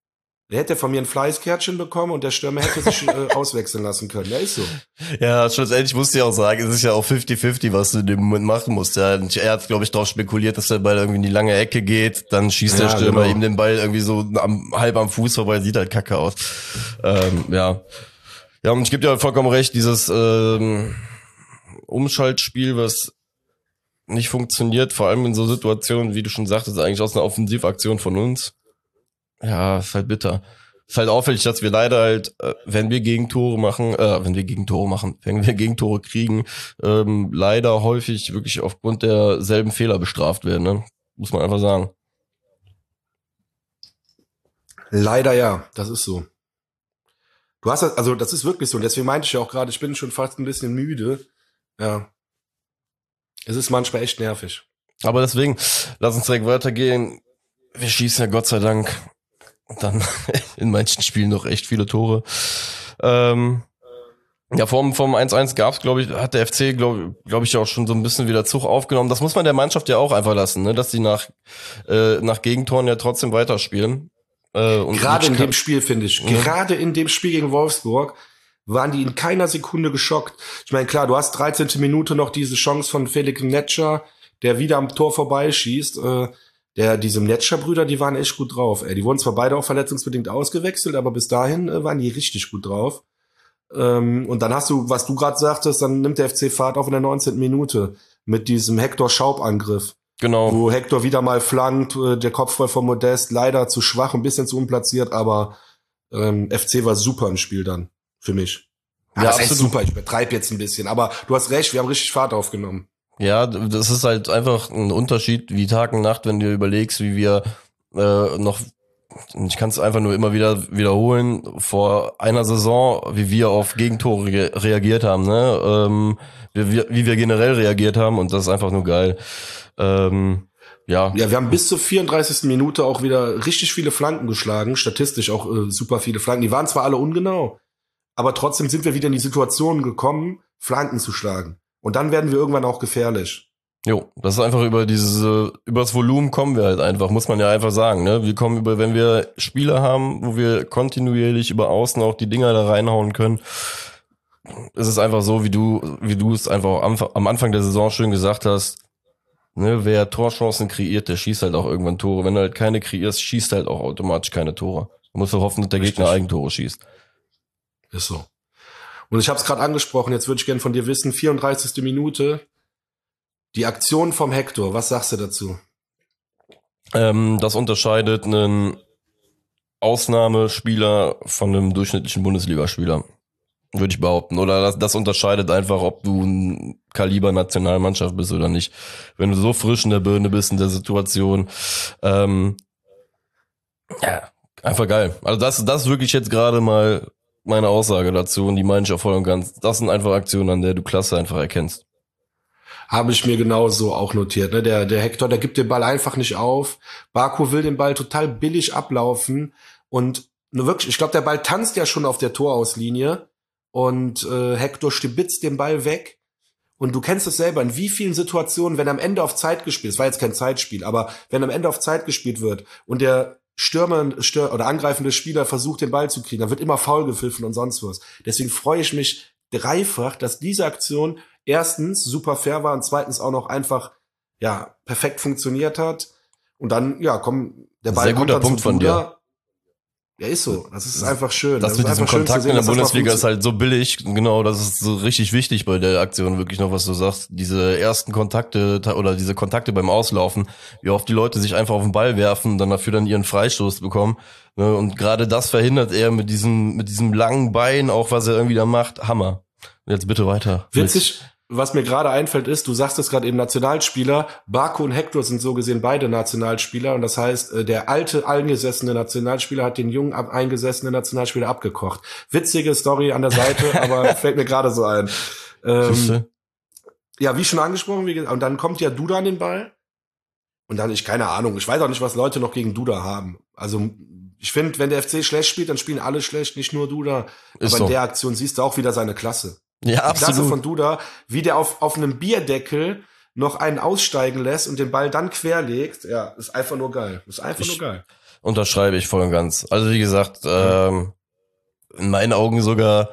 Der hätte von mir ein Fleißkärtchen bekommen und der Stürmer hätte sich auswechseln lassen können. Ja, ist so. Ja, schlussendlich musst du ja auch sagen, es ist ja auch 50-50, was du in dem Moment machen musst. Ja, er hat, glaube ich, darauf spekuliert, dass der Ball irgendwie in die lange Ecke geht, dann schießt der Stürmer ihm den Ball irgendwie so halb am Fuß vorbei, sieht halt kacke aus. Ja. Ja, und ich gebe dir vollkommen recht, dieses Umschaltspiel, was nicht funktioniert, vor allem in so Situationen, wie du schon sagtest, eigentlich aus einer Offensivaktion von uns. Ja, ist halt bitter. Ist halt auffällig, dass wir leider halt, wenn wir Gegentore kriegen, leider häufig wirklich aufgrund derselben Fehler bestraft werden, ne? Muss man einfach sagen. Leider ja, das ist so. Du hast also das ist wirklich so. Und deswegen meinte ich ja auch gerade, ich bin schon fast ein bisschen müde. Ja. Es ist manchmal echt nervig. Aber deswegen, lass uns direkt weitergehen. Wir schießen ja Gott sei Dank dann in manchen Spielen noch echt viele Tore. Ja, vom 1-1 gab's, glaube ich, hat der FC, glaube ich, auch schon so ein bisschen wieder Zug aufgenommen. Das muss man der Mannschaft ja auch einfach lassen, ne, dass die nach Gegentoren ja trotzdem weiterspielen. Und gerade in dem Spiel, finde ich, gerade in dem Spiel gegen Wolfsburg waren die in keiner Sekunde geschockt. Ich meine, klar, du hast 13. Minute noch diese Chance von Felix Netscher, der wieder am Tor vorbeischießt. Diese Netscher-Brüder, die waren echt gut drauf. Die wurden zwar beide auch verletzungsbedingt ausgewechselt, aber bis dahin waren die richtig gut drauf. Und dann hast du, was du gerade sagtest, dann nimmt der FC Fahrt auf in der 19. Minute mit diesem Hector-Schaub-Angriff. Genau. Wo Hector wieder mal flankt, der Kopfball von Modest, leider zu schwach, ein bisschen zu unplatziert, aber FC war super im Spiel dann, für mich. Ja, das heißt super, ich übertreibe jetzt ein bisschen, aber du hast recht, wir haben richtig Fahrt aufgenommen. Ja, das ist halt einfach ein Unterschied wie Tag und Nacht, wenn du überlegst, wie wir ich kann es einfach nur immer wieder wiederholen, vor einer Saison, wie wir auf Gegentore reagiert haben, ne? Wie wir generell reagiert haben, und das ist einfach nur geil. Ja, wir haben bis zur 34. Minute auch wieder richtig viele Flanken geschlagen, statistisch auch super viele Flanken. Die waren zwar alle ungenau, aber trotzdem sind wir wieder in die Situation gekommen, Flanken zu schlagen. Und dann werden wir irgendwann auch gefährlich. Jo, das ist einfach über das Volumen kommen wir halt einfach, muss man ja einfach sagen, ne? Wir kommen wenn wir Spiele haben, wo wir kontinuierlich über außen auch die Dinger da reinhauen können, ist es einfach so, wie du es einfach am Anfang der Saison schön gesagt hast, ne? Wer Torchancen kreiert, der schießt halt auch irgendwann Tore. Wenn du halt keine kreierst, schießt halt auch automatisch keine Tore. Du musst hoffen, dass der Gegner Eigentore schießt. Ist so. Und ich habe es gerade angesprochen, jetzt würde ich gerne von dir wissen, 34. Minute, die Aktion vom Hector, was sagst du dazu? Das unterscheidet einen Ausnahmespieler von einem durchschnittlichen Bundesligaspieler, würde ich behaupten. Oder das unterscheidet einfach, ob du ein Kaliber Nationalmannschaft bist oder nicht. Wenn du so frisch in der Birne bist, in der Situation, ja, einfach geil. Also das ist wirklich jetzt gerade mal meine Aussage dazu, und die meine ich auch voll und ganz. Das sind einfach Aktionen, an der du Klasse einfach erkennst. Habe ich mir genauso auch notiert. Ne? Der Hector, der gibt den Ball einfach nicht auf. Baku will den Ball total billig ablaufen. Und nur wirklich, ich glaube, der Ball tanzt ja schon auf der Torauslinie. Und Hector stibitzt den Ball weg. Und du kennst es selber, in wie vielen Situationen, wenn am Ende auf Zeit gespielt, es war jetzt kein Zeitspiel, aber wenn am Ende auf Zeit gespielt wird und der Stürmer oder angreifende Spieler versucht, den Ball zu kriegen, dann wird immer faul gepfiffen und sonst was. Deswegen freue ich mich dreifach, dass diese Aktion erstens super fair war und zweitens auch noch einfach perfekt funktioniert hat. Und dann, der Ball kommt dann Punkt von dir. Ja, ist so. Das ist einfach schön. Das mit diesem Kontakt in der Bundesliga ist halt so billig. Genau, das ist so richtig wichtig bei der Aktion, wirklich noch, was du sagst. Diese ersten Kontakte oder diese Kontakte beim Auslaufen, wie oft die Leute sich einfach auf den Ball werfen und dann dafür dann ihren Freistoß bekommen. Und gerade das verhindert er mit diesem langen Bein, auch was er irgendwie da macht. Hammer. Und jetzt bitte weiter. Witzig. Was mir gerade einfällt ist, du sagst es gerade eben, Nationalspieler, Baku und Hector sind so gesehen beide Nationalspieler, und das heißt, der alte, eingesessene Nationalspieler hat den jungen, eingesessenen Nationalspieler abgekocht. Witzige Story an der Seite, aber fällt mir gerade so ein. Ja, wie schon angesprochen, und dann kommt ja Duda an den Ball, und dann, keine Ahnung, ich weiß auch nicht, was Leute noch gegen Duda haben. Also, ich finde, wenn der FC schlecht spielt, dann spielen alle schlecht, nicht nur Duda. Aber in der Aktion siehst du auch wieder seine Klasse. Ja, absolut. Die Klasse von Duda, wie der auf einem Bierdeckel noch einen aussteigen lässt und den Ball dann querlegt, ist einfach nur geil. Ist einfach nur geil. Unterschreibe ich voll und ganz. Also wie gesagt, in meinen Augen sogar,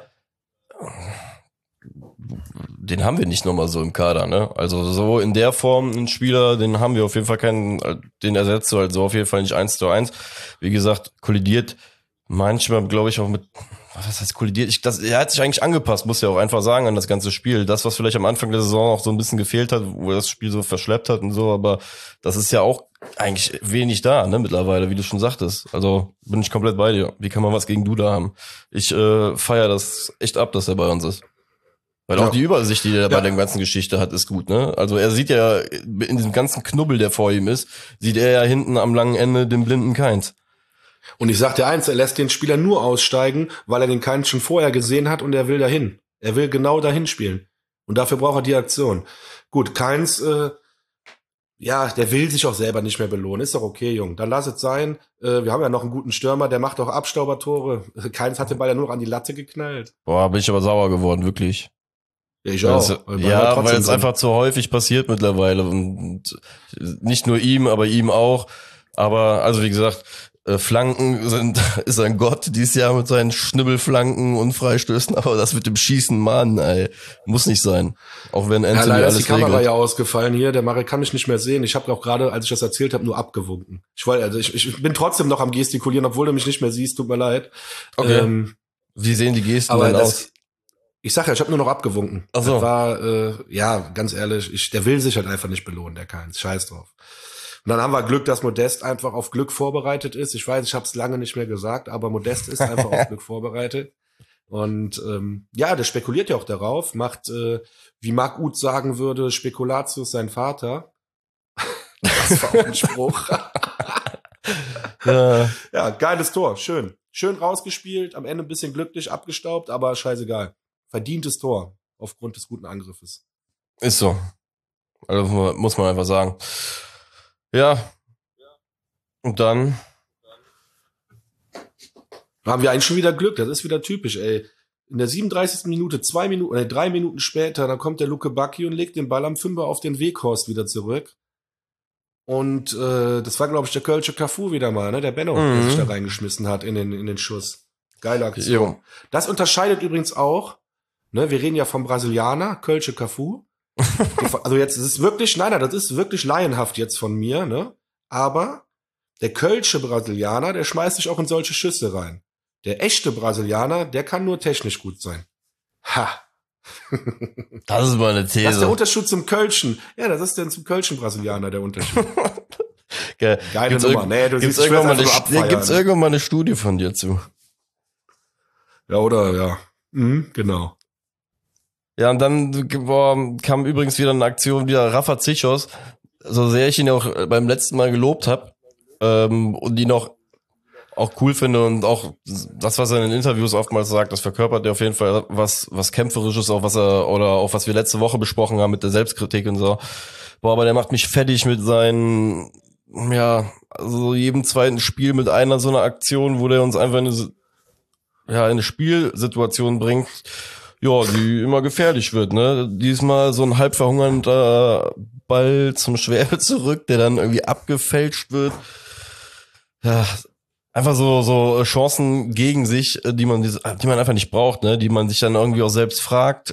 den haben wir nicht nochmal so im Kader, ne? Also so in der Form einen Spieler, den haben wir auf jeden Fall keinen, den ersetzt du halt so auf jeden Fall nicht 1:1. Wie gesagt, kollidiert manchmal, glaube ich, auch mit, was heißt kollidiert? Er hat sich eigentlich angepasst, muss ja auch einfach sagen, an das ganze Spiel. Das, was vielleicht am Anfang der Saison auch so ein bisschen gefehlt hat, wo er das Spiel so verschleppt hat und so, aber das ist ja auch eigentlich wenig da, ne, mittlerweile, wie du schon sagtest. Also bin ich komplett bei dir. Wie kann man was gegen Duda haben? Ich feiere das echt ab, dass er bei uns ist. Weil auch die Übersicht, die er bei der ganzen Geschichte hat, ist gut, ne? Also er sieht ja, in diesem ganzen Knubbel, der vor ihm ist, sieht er ja hinten am langen Ende den blinden Keins. Und ich sag dir eins, er lässt den Spieler nur aussteigen, weil er den Keins schon vorher gesehen hat und er will dahin. Er will genau dahin spielen. Und dafür braucht er die Aktion. Gut, Keins, der will sich auch selber nicht mehr belohnen. Ist doch okay, Jung. Dann lass es sein. Wir haben ja noch einen guten Stürmer, der macht auch Abstaubertore. Keins hat den Ball ja nur noch an die Latte geknallt. Boah, bin ich aber sauer geworden, wirklich. Ja, ich auch. Weil es einfach zu häufig passiert mittlerweile. Und nicht nur ihm, aber ihm auch. Aber, also wie gesagt, Flanken ist ein Gott dieses Jahr mit seinen Schnibbelflanken und Freistößen, aber das mit dem Schießen, Mann, ey, muss nicht sein. Auch wenn Anthony leider alles ist die Kamera regelt. ja ausgefallen hier, der Marek kann mich nicht mehr sehen. Ich habe auch gerade, als ich das erzählt habe, nur abgewunken. Ich bin trotzdem noch am Gestikulieren, obwohl du mich nicht mehr siehst, tut mir leid. Okay. Wie sehen die Gesten denn aus? Ich sag ja, ich habe nur noch abgewunken. Ach so. Das war, ganz ehrlich, der will sich halt einfach nicht belohnen, der Keins. Scheiß drauf. Und dann haben wir Glück, dass Modest einfach auf Glück vorbereitet ist. Ich weiß, ich habe es lange nicht mehr gesagt, aber Modest ist einfach auf Glück vorbereitet. Und der spekuliert ja auch darauf, macht, wie Marc Uth sagen würde, Spekulatius sein Vater. Das war auch ein Spruch. Ja, geiles Tor, schön. Schön rausgespielt, am Ende ein bisschen glücklich abgestaubt, aber scheißegal. Verdientes Tor aufgrund des guten Angriffes. Ist so. Also muss man einfach sagen. Ja. Und dann haben wir eigentlich schon wieder Glück, das ist wieder typisch, ey. In der 37. Minute, 3 Minuten später, dann kommt der Luke Bacchi und legt den Ball am Fünfer auf den Weghorst wieder zurück. Und das war, glaube ich, der Kölsche Cafu wieder mal, ne? Der Benno, der sich da reingeschmissen hat in den Schuss. Geile Aktion. Jo. Das unterscheidet übrigens auch, ne? Wir reden ja vom Brasilianer, Kölsche Cafu. Also jetzt, das ist wirklich, das ist wirklich laienhaft jetzt von mir, ne? Aber der Kölsche Brasilianer, der schmeißt sich auch in solche Schüsse rein. Der echte Brasilianer, der kann nur technisch gut sein. Ha! Das ist mal eine These. Das ist der Unterschied zum Kölschen. Ja, das ist denn zum Kölschen Brasilianer der Unterschied. Geil. Geile Nummer. Nee, du siehst, gibt's irgendwann mal eine Studie von dir zu? Ja, oder? Ja. Genau. Ja, und dann kam übrigens wieder eine Aktion, wieder Rafa Zichos, so sehr ich ihn auch beim letzten Mal gelobt habe und ihn auch cool finde und auch das, was er in den Interviews oftmals sagt, das verkörpert er auf jeden Fall was Kämpferisches, auch was wir letzte Woche besprochen haben mit der Selbstkritik und so. Boah, aber der macht mich fertig mit seinen, also jedem zweiten Spiel mit einer so einer Aktion, wo der uns einfach in eine Spielsituation bringt, die immer gefährlich wird, ne? Diesmal so ein halb verhungernder Ball zum Schwäbe zurück, der dann irgendwie abgefälscht wird. Ja, einfach so Chancen gegen sich, die man einfach nicht braucht, ne? Die man sich dann irgendwie auch selbst fragt.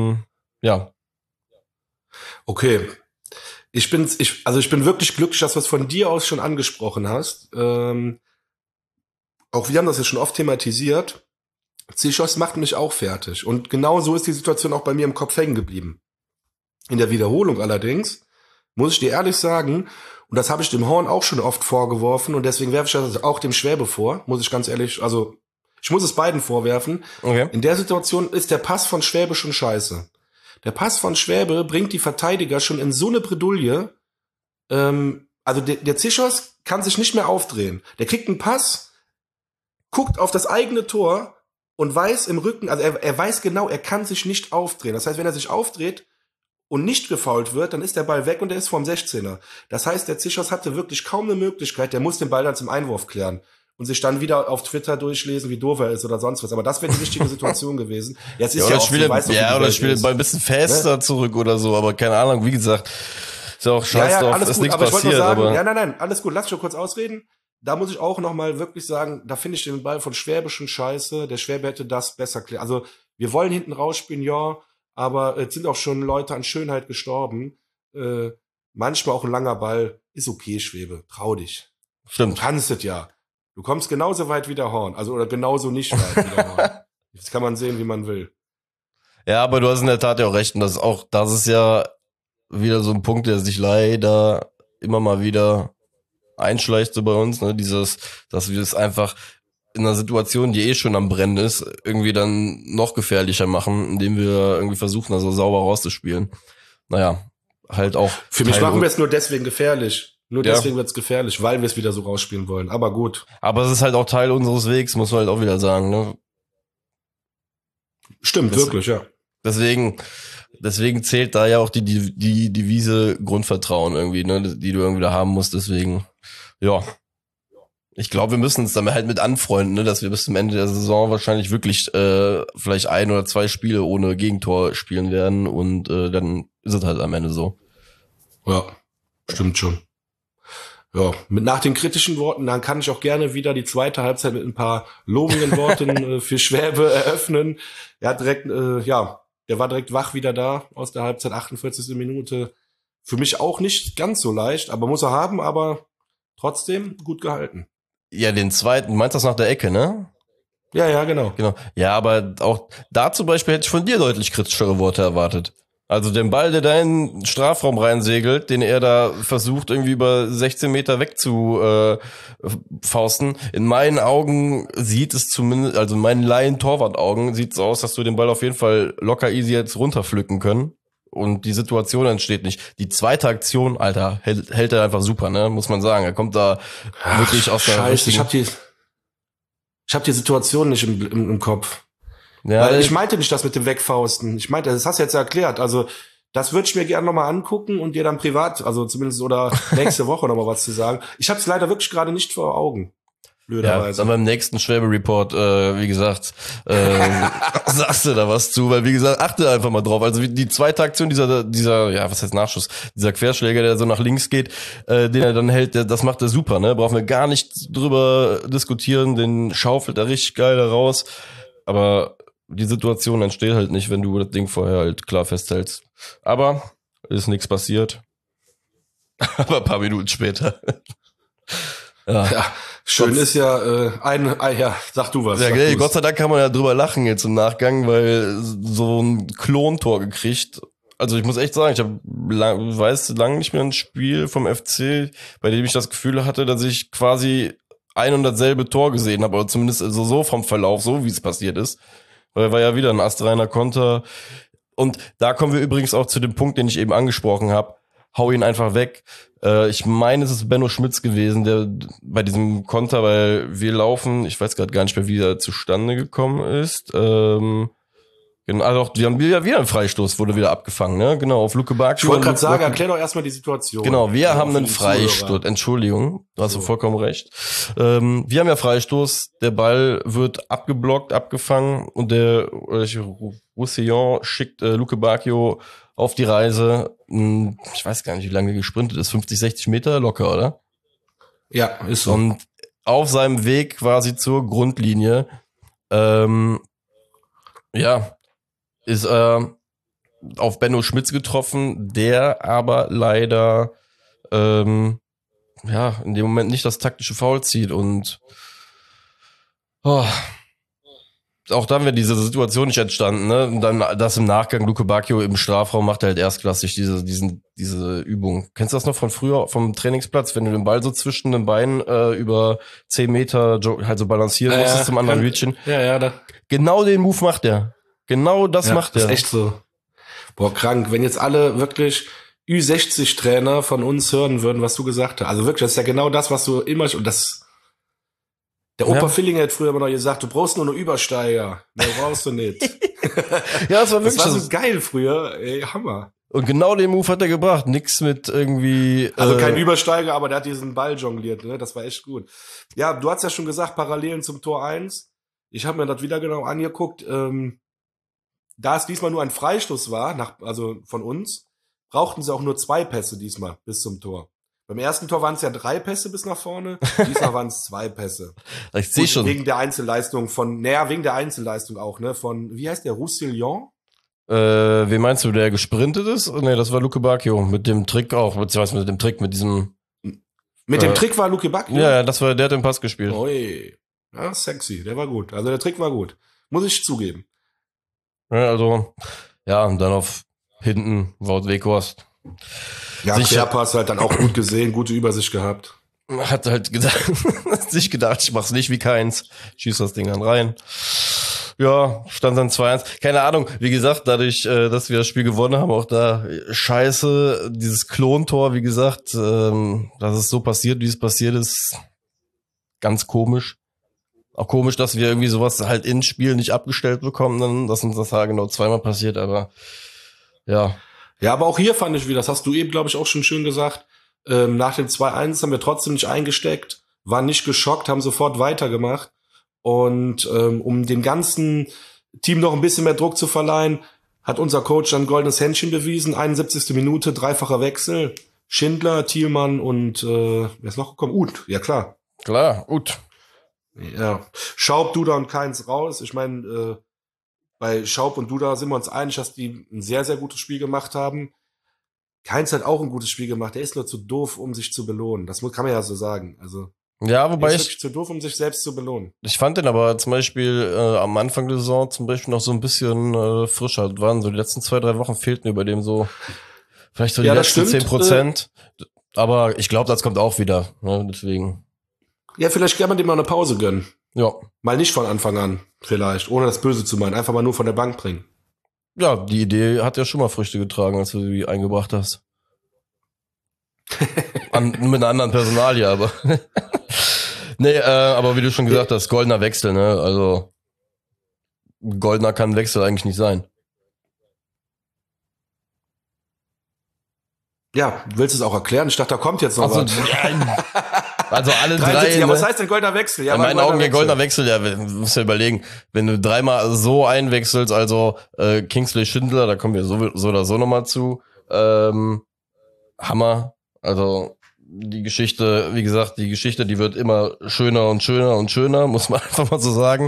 Okay. Ich bin wirklich glücklich, dass du es von dir aus schon angesprochen hast. Auch wir haben das ja schon oft thematisiert. Zichos macht mich auch fertig. Und genau so ist die Situation auch bei mir im Kopf hängen geblieben. In der Wiederholung allerdings, muss ich dir ehrlich sagen, und das habe ich dem Horn auch schon oft vorgeworfen, und deswegen werfe ich das auch dem Schwäbe vor, muss ich ganz ehrlich, also ich muss es beiden vorwerfen. Okay. In der Situation ist der Pass von Schwäbe schon scheiße. Der Pass von Schwäbe bringt die Verteidiger schon in so eine Bredouille, also der Zichos kann sich nicht mehr aufdrehen. Der kriegt einen Pass, guckt auf das eigene Tor und weiß im Rücken, also er weiß genau, er kann sich nicht aufdrehen. Das heißt, wenn er sich aufdreht und nicht gefoult wird, dann ist der Ball weg und er ist vorm 16er. Das heißt, der Zichos hatte wirklich kaum eine Möglichkeit, der muss den Ball dann zum Einwurf klären und sich dann wieder auf Twitter durchlesen, wie doof er ist oder sonst was. Aber das wäre die richtige Situation gewesen. Jetzt ist oder spielt mal ein bisschen fester zurück oder so, aber keine Ahnung, wie gesagt, ist ja auch scheiß drauf, ist nichts passiert. Aber nein, alles gut, lass mich schon kurz ausreden. da muss ich auch nochmal wirklich sagen, da finde ich den Ball von Schwäbe schon scheiße. Der Schwäbe hätte das besser klären. Also, wir wollen hinten rausspielen, ja, aber es sind auch schon Leute an Schönheit gestorben. Äh, Manchmal auch ein langer Ball ist okay, Schwäbe. Trau dich. Du Stimmt. kannst es ja. Du kommst genauso weit wie der Horn. Also, oder genauso nicht weit wie der Horn. Das kann man sehen, wie man will. Ja, aber du hast in der Tat ja auch recht. Und das ist ja wieder so ein Punkt, der sich leider immer mal wieder einschleicht so bei uns, ne? Dass wir es einfach in einer Situation, die eh schon am Brennen ist, irgendwie dann noch gefährlicher machen, indem wir irgendwie versuchen, also sauber rauszuspielen. Naja, halt auch. Für mich machen wir es nur deswegen gefährlich. Nur Ja. deswegen wird es gefährlich, weil wir es wieder so rausspielen wollen. Aber gut. Aber es ist halt auch Teil unseres Wegs, muss man halt auch wieder sagen, ne? Stimmt, Das- wirklich, ja. Deswegen zählt da ja auch die Devise Grundvertrauen irgendwie, ne, die du irgendwie da haben musst. Deswegen, ja. Ich glaube, wir müssen uns damit halt mit anfreunden, ne, dass wir bis zum Ende der Saison wahrscheinlich wirklich vielleicht 1 oder 2 Spiele ohne Gegentor spielen werden und dann ist es halt am Ende so. Ja, stimmt schon. Ja, nach den kritischen Worten, dann kann ich auch gerne wieder die zweite Halbzeit mit ein paar lobenden Worten für Schwäbe eröffnen. Er hat direkt, der war direkt wach wieder da aus der Halbzeit, 48. Minute. Für mich auch nicht ganz so leicht, aber muss er haben, aber trotzdem gut gehalten. Ja, den zweiten, du meinst das nach der Ecke, ne? Ja, genau. Genau. Ja, aber auch da zum Beispiel hätte ich von dir deutlich kritischere Worte erwartet. Also den Ball, der da in den Strafraum reinsegelt, den er da versucht, irgendwie über 16 Meter weg zu fausten. In meinen Augen sieht es zumindest, also in meinen Laien-Torwart-Augen sieht es aus, dass du den Ball auf jeden Fall locker easy jetzt runterpflücken können. Und die Situation entsteht nicht. Die zweite Aktion, Alter, hält er einfach super, ne? Muss man sagen. Er kommt da wirklich aus der Scheiße, ich richtigen... hab die Situation nicht im Kopf. Ja, Weil ich meinte nicht das mit dem Wegfausten. Ich meinte, das hast du jetzt erklärt. Also, das würde ich mir gerne nochmal angucken und dir dann privat, also zumindest oder nächste Woche nochmal was zu sagen. Ich habe es leider wirklich gerade nicht vor Augen. ja, Blöderweise. dann beim nächsten Schwäbe-Report, wie gesagt, sagst du da was zu, weil wie gesagt, achte einfach mal drauf. Also die zweite Aktion, dieser, ja, was heißt Nachschuss, dieser Querschläger, der so nach links geht, den er dann hält, das macht er super, ne? Brauchen wir gar nicht drüber diskutieren, den schaufelt er richtig geil da raus. Aber die Situation entsteht halt nicht, wenn du das Ding vorher halt klar festhältst. Aber ist nichts passiert. Aber ein paar Minuten später. Ja, schön ist ja, ja, sag du was. Ja, sag gell, du's. Gott sei Dank kann man ja drüber lachen jetzt im Nachgang, weil so ein Klontor gekriegt. Also ich muss echt sagen, ich weiß lange nicht mehr ein Spiel vom FC, bei dem ich das Gefühl hatte, dass ich quasi ein und dasselbe Tor gesehen habe, oder zumindest also so vom Verlauf, so wie es passiert ist. Weil war ja wieder ein astreiner Konter. Und da kommen wir übrigens auch zu dem Punkt, den ich eben angesprochen habe. Hau ihn einfach weg. Ich meine, es ist Benno Schmitz gewesen, der bei diesem Konter, weil wir laufen, ich weiß gerade gar nicht mehr, wie er zustande gekommen ist. Genau, also wir haben wieder einen Freistoß, wurde wieder abgefangen, ne? Genau, auf Luke Bakio. Ich wollte gerade sagen, erklär doch erstmal die Situation. Genau, wir Also haben für einen die Freistoß. Zuhörer. Entschuldigung, du hast So. vollkommen recht. Wir haben ja Freistoß, der Ball wird abgeblockt, abgefangen und der Roussillon schickt Luke Bakio auf die Reise. Ich weiß gar nicht, wie lange er gesprintet ist, 50, 60 Meter locker, oder? Ja, ist so. Und auf seinem Weg quasi zur Grundlinie, ist auf Benno Schmitz getroffen, der aber leider in dem Moment nicht das taktische Foul zieht und auch dann wäre diese Situation nicht entstanden, ne? Und dann das im Nachgang Luke Bakio im Strafraum macht er halt erstklassig diese Übung. Kennst du das noch von früher vom Trainingsplatz, wenn du den Ball so zwischen den Beinen über 10 Meter halt so balancieren musstest zum anderen Hütchen? Ja, da. Genau den Move macht er. Genau das macht er. Ist echt so. Boah, krank. Wenn jetzt alle wirklich Ü60-Trainer von uns hören würden, was du gesagt hast. Also wirklich, das ist ja genau das, was du immer, und das, der Opa Fillinger hat früher immer noch gesagt, du brauchst nur eine Übersteiger. Mehr brauchst du nicht. Ja, das war Das wirklich war so geil früher. Ey, Hammer. Und genau den Move hat er gebracht. Nix mit irgendwie. Also kein Übersteiger, aber der hat diesen Ball jongliert, ne? Das war echt gut. Ja, du hast ja schon gesagt, Parallelen zum Tor 1. Ich habe mir das wieder genau angeguckt. Da es diesmal nur ein Freistoß war, also von uns, brauchten sie auch nur 2 Pässe diesmal bis zum Tor. Beim ersten Tor waren es ja 3 Pässe bis nach vorne, diesmal waren es 2 Pässe. Ich sehe schon. Wegen der Einzelleistung wegen der Einzelleistung auch, ne, von, wie heißt der, Roussillon? Wen meinst du, der gesprintet ist? Nee, das war Luke Bacchio, mit dem Trick auch, beziehungsweise mit dem Trick, mit diesem... Mit dem Trick war Luke Bacchio? Ja, der hat den Pass gespielt. Ui, ja, sexy, der war gut. Also der Trick war gut, muss ich zugeben. Ja, also, ja, und dann auf hinten Wout Weghorst. Ja, Querpass halt dann auch gut gesehen, gute Übersicht gehabt. Hat halt sich gedacht, ich mach's nicht wie keins, schieß das Ding dann rein. Ja, stand dann 2-1. Keine Ahnung, wie gesagt, dadurch, dass wir das Spiel gewonnen haben, auch da scheiße, dieses Klontor, wie gesagt, dass es so passiert, wie es passiert ist, ganz komisch. Auch komisch, dass wir irgendwie sowas halt ins Spiel nicht abgestellt bekommen, dann, dass uns das genau zweimal passiert, aber ja. Ja, aber auch hier fand ich, wie das hast du eben, glaube ich, auch schon schön gesagt, nach dem 2-1 haben wir trotzdem nicht eingesteckt, waren nicht geschockt, haben sofort weitergemacht. Und um dem ganzen Team noch ein bisschen mehr Druck zu verleihen, hat unser Coach dann ein goldenes Händchen bewiesen. 71. Minute, 3-facher Wechsel. Schindler, Thielmann und wer ist noch gekommen? Uth, ja klar. Klar, Uth. Ja, Schaub, Duda und Keins raus. Ich meine, bei Schaub und Duda sind wir uns einig, dass die ein sehr, sehr gutes Spiel gemacht haben. Keins hat auch ein gutes Spiel gemacht. Der ist nur zu doof, um sich zu belohnen. Das kann man ja so sagen. Also ja, wobei der ist wirklich zu doof, um sich selbst zu belohnen. Ich fand den aber zum Beispiel am Anfang der Saison zum Beispiel noch so ein bisschen frischer. Das waren so die letzten 2-3 Wochen fehlten über dem so vielleicht so die letzten 10%. Aber ich glaube, das kommt auch wieder. Ne? Deswegen. Ja, vielleicht kann man dem mal eine Pause gönnen. Ja. Mal nicht von Anfang an, vielleicht, ohne das Böse zu meinen. Einfach mal nur von der Bank bringen. Ja, die Idee hat ja schon mal Früchte getragen, als du sie eingebracht hast. Mit einer anderen Personalie, aber. Nee, aber wie du schon gesagt hast, goldener Wechsel, ne? Also goldener kann ein Wechsel eigentlich nicht sein. Ja, willst du es auch erklären? Ich dachte, da kommt jetzt noch was. Also alle 3. Ja, was heißt denn goldener Wechsel? Ja, in meinen Augen goldener Wechsel, ja, musst ja überlegen, wenn du 3-mal so einwechselst, also Kingsley Schindler, da kommen wir so oder so nochmal zu, Hammer, also die Geschichte, wie gesagt, die wird immer schöner und schöner und schöner, muss man einfach mal so sagen.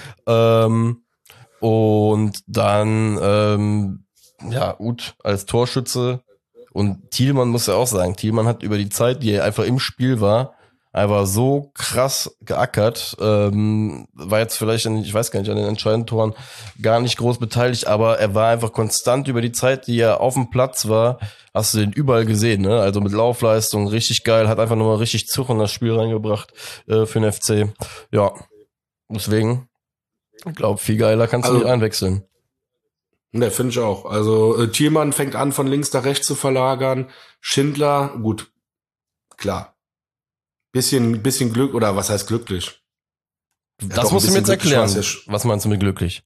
Und dann, ja, Uth als Torschütze und Thielmann muss ja auch sagen, Thielmann hat über die Zeit, die er einfach im Spiel war, einfach so krass geackert, war jetzt vielleicht, ich weiß gar nicht, an den entscheidenden Toren gar nicht groß beteiligt, aber er war einfach konstant über die Zeit, die er auf dem Platz war, hast du den überall gesehen, ne? Also mit Laufleistung, richtig geil, hat einfach nochmal richtig Zug in das Spiel reingebracht für den FC. Ja, deswegen, ich glaube, viel geiler kannst du nicht einwechseln. Ne, finde ich auch. Also Thielmann fängt an, von links nach rechts zu verlagern. Schindler, gut, klar. Bisschen Glück, oder was heißt glücklich? Das musst du mir jetzt erklären. Was meinst du mit glücklich?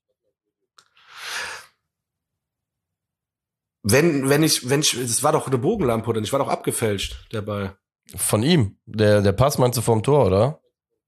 Es war doch eine Bogenlampe, oder nicht? War doch abgefälscht, der Ball. Von ihm? Der Pass meinst du vom Tor, oder?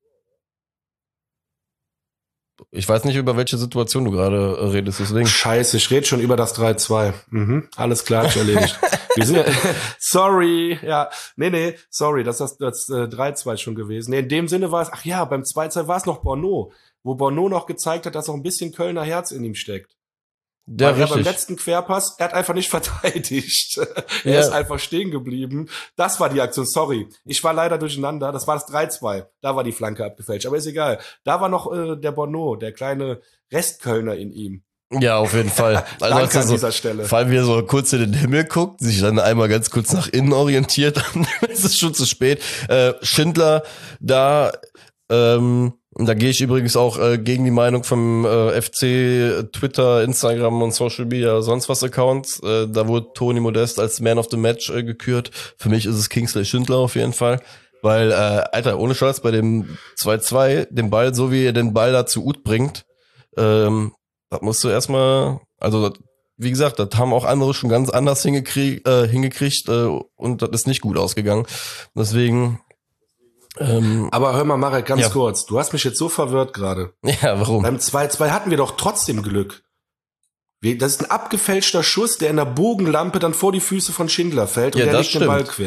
Ich weiß nicht, über welche Situation du gerade redest, deswegen. Scheiße, ich rede schon über das 3-2. Alles klar, ich erledigt. Wir sind ja, sorry, ja, nee, sorry, das ist das 3-2 schon gewesen. Nee, in dem Sinne war es, ach ja, beim 2-2 war es noch Bono, wo Bono noch gezeigt hat, dass auch ein bisschen Kölner Herz in ihm steckt. Ja, weil beim letzten Querpass, er hat einfach nicht verteidigt. Er ist einfach stehen geblieben. Das war die Aktion, sorry. Ich war leider durcheinander. Das war das 3-2. Da war die Flanke abgefälscht. Aber ist egal. Da war noch der Bono, der kleine Restkölner in ihm. Ja, auf jeden Fall. Also Danke an dieser Stelle. Vor allem, wie er so kurz in den Himmel guckt, sich dann einmal ganz kurz nach innen orientiert, dann ist es schon zu spät. Schindler, da gehe ich übrigens auch gegen die Meinung vom FC, Twitter, Instagram und Social Media, sonst was Accounts. Da wurde Toni Modest als Man of the Match gekürt. Für mich ist es Kingsley Schindler auf jeden Fall. Weil, Alter, ohne Scheiß, bei dem 2-2, den Ball, so wie er den Ball da zu Uth bringt, das musst du erstmal, also wie gesagt, das haben auch andere schon ganz anders hingekriegt und das ist nicht gut ausgegangen. Deswegen aber hör mal, Marek, ganz kurz. Du hast mich jetzt so verwirrt gerade. Ja, warum? Beim 2-2 hatten wir doch trotzdem Glück. Das ist ein abgefälschter Schuss, der in der Bogenlampe dann vor die Füße von Schindler fällt und der legt den Ball quer.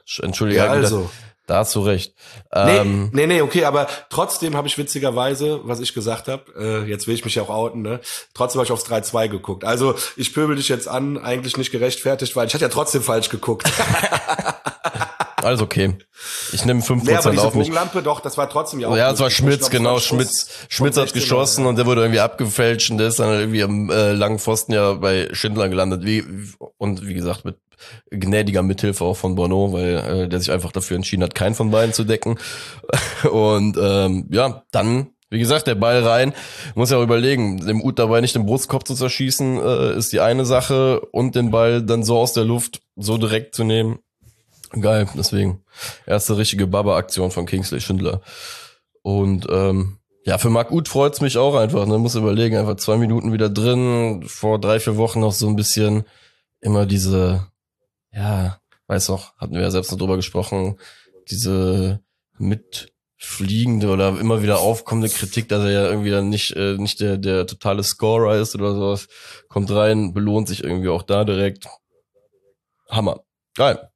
Entschuldige, Ja, also. Da hast du recht. Nee, okay, aber trotzdem habe ich witzigerweise, was ich gesagt habe, jetzt will ich mich ja auch outen, ne? Trotzdem habe ich aufs 3-2 geguckt. Also ich pöbel dich jetzt an, eigentlich nicht gerechtfertigt, weil ich hatte ja trotzdem falsch geguckt. Alles okay. Ich nehme 5% nee, aber diese auf mich. Bogenlampe, doch, das war trotzdem ja auch. Ja, es war Schmitz, genau. Schmitz hat geschossen und der wurde irgendwie abgefälscht und der ist dann irgendwie am langen Pfosten ja bei Schindler gelandet. Wie gesagt, mit gnädiger Mithilfe auch von Bono, weil der sich einfach dafür entschieden hat, keinen von beiden zu decken. Und ja, dann, wie gesagt, der Ball rein. Muss ja auch überlegen, dem Ut dabei nicht den Brustkorb zu zerschießen, ist die eine Sache und den Ball dann so aus der Luft so direkt zu nehmen. Geil, deswegen erste richtige Baba-Aktion von Kingsley Schindler. Und ja, für Marc Uth freut's mich auch einfach. Ne, muss überlegen, einfach 2 Minuten wieder drin. Vor 3-4 Wochen noch so ein bisschen immer diese, ja, weiß noch, hatten wir ja selbst noch drüber gesprochen, diese mitfliegende oder immer wieder aufkommende Kritik, dass er ja irgendwie dann nicht der totale Scorer ist oder sowas. Kommt rein, belohnt sich irgendwie auch da direkt. Hammer. Geil.